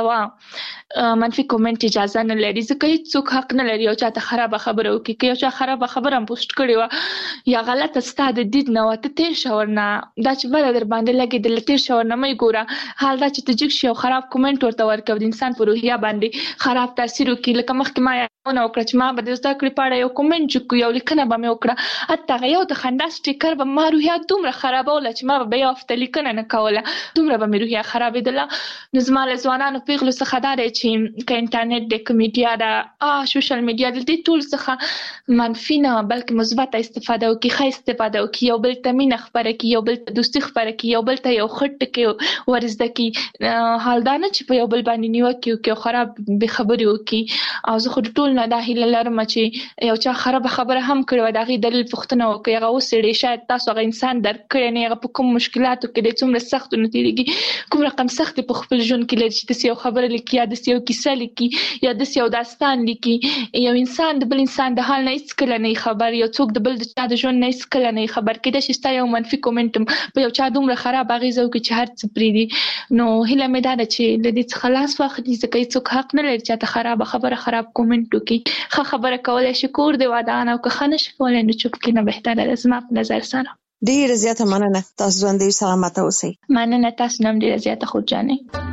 S9: وه منفي کومنټ اجازه نه لري ځکه هېڅوک حق نه لري یو چاته خرابه خبره وکړي که یو چا خرابه خبره هم پوسټ کړې وه یا غلطه ستا د دید نه وه ته تېر شه ورنه دا چې بده در باندې لګېدله تېر شه ورنه مه یې ګوره حال دا چې ته جګ شي او خراب کومنټ ورته ورکوي د انسان په روحیه باندې خراب تاثیر وکړي لکه مخکې ما یادونه وکړه چې ما به د زده کړې په اړه یو کومنټ جګ کړو یو لیکنه به مې وکړه حتی هغه یو د خندا سټیکر به ما روحیه دومره خرابوله چې ما به یو هفته لیکنه نه کوله دومره به مې روحیه خرابېدله نو زما له ځوانانو پیغلو څخه دا دی چې که انټرنیټ دی که میډیا ده سوشل میډیا د دې ټول څخه منفي نه بلکې مثبته استفاده وکړي ښه استفاده وکړي یو بل ته مینه خپره کړي یو بل ته دوستي خپره کړي یو بل ته یو ښه ټکي ورزده کړي حال دا نه چې په یو بل باندې نیوکې وکړي او خراب بې خبرې وکړي او زه خو د ټول نه دا هیله لرم چې یو چا خرابه خبره هم کړې وه د هغې دلیل پوښتنه وکړئ هغه وڅېړئ شاید تاسو هغه انسان درک کړی نه هغه په کوم مشکلاتو کې دی څومره سختو نه تېرېږي کوم رقم سختې په خپل ژوند کې لري چې داسې یو خبره لیکي یا داسې یو کیسه لیکي یا داسې یو داستان لیکي یو انسان د بل انسان د حال نه هېڅکله نه خبر یو څوک د بل د چا د ژوند نه هېڅکله نه خبر کېدای شي ستا یو منفي کومنټ هم په یو چا دومره خراب اغېزه وکړي چې هر څه پرېږدي نو هیله مې دا ده چې له دې څخه لاس واخلي ځکه هېڅوک حق نه لري چاته خرابه خبره خراب کومنټ وکړي ښه خبره کولی شي کور دی ودان او که ښه نه شي کولی نو چوپ کښېنه بهتره ده زما په نظر سره
S4: ډېره زیاته مننه تاسو ژوندي سلامته اوسئ
S9: مننه تاسو نه هم ډېره زیاته خوږجانې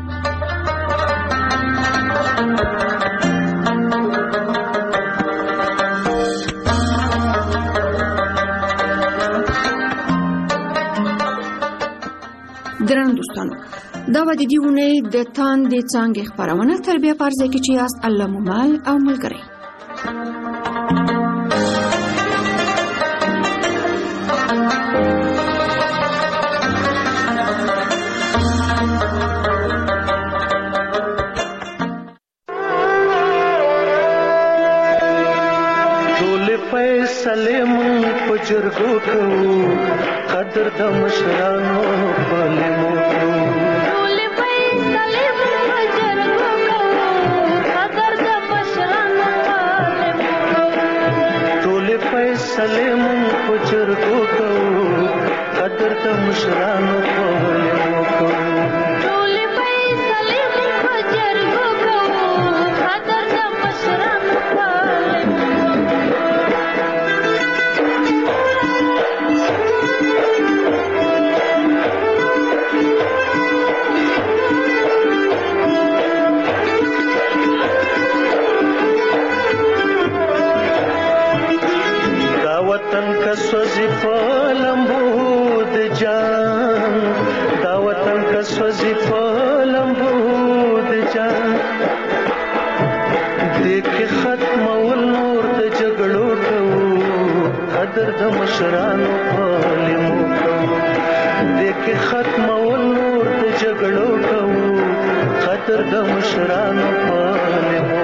S2: درنو دوستانو دا به د دې اونۍ د تاندې څانګې خپرونه تر بیا په هر ځای کې چې یاست الله مو مل او ملګری
S7: فیصله مون په جرګو کوو قدر د مشرانو په لیمو کوو ټول فیصله مون په جرګو کوو قدر د مشرانو په لیمو کوو ټول فیصله مون په جرګو کوو قدر د مشرانو په لیمو کوو وطن کا سوزی فلمبو د جان دا وطن کا سوزی فلمبو د جان دیکھ ختم ول نور د جګړو کوو قدر د مشرانو پالمو کوو دیکھ ختم ول نور د جګړو کوو قدر د مشرانو پالمو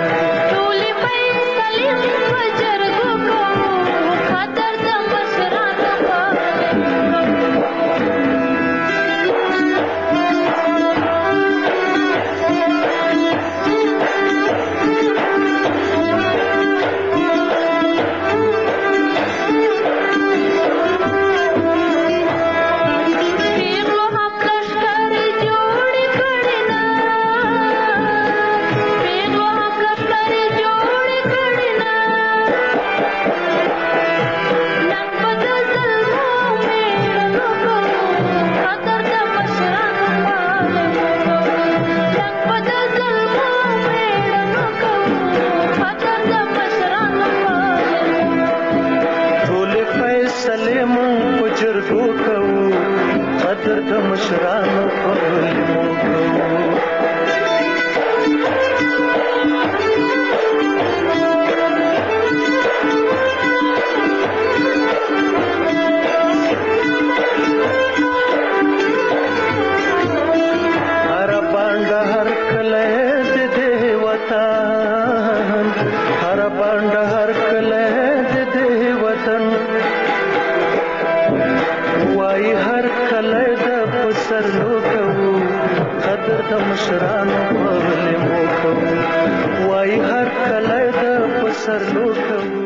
S7: مشرانو په لمو کوو وای هر کله د پسر لو کوو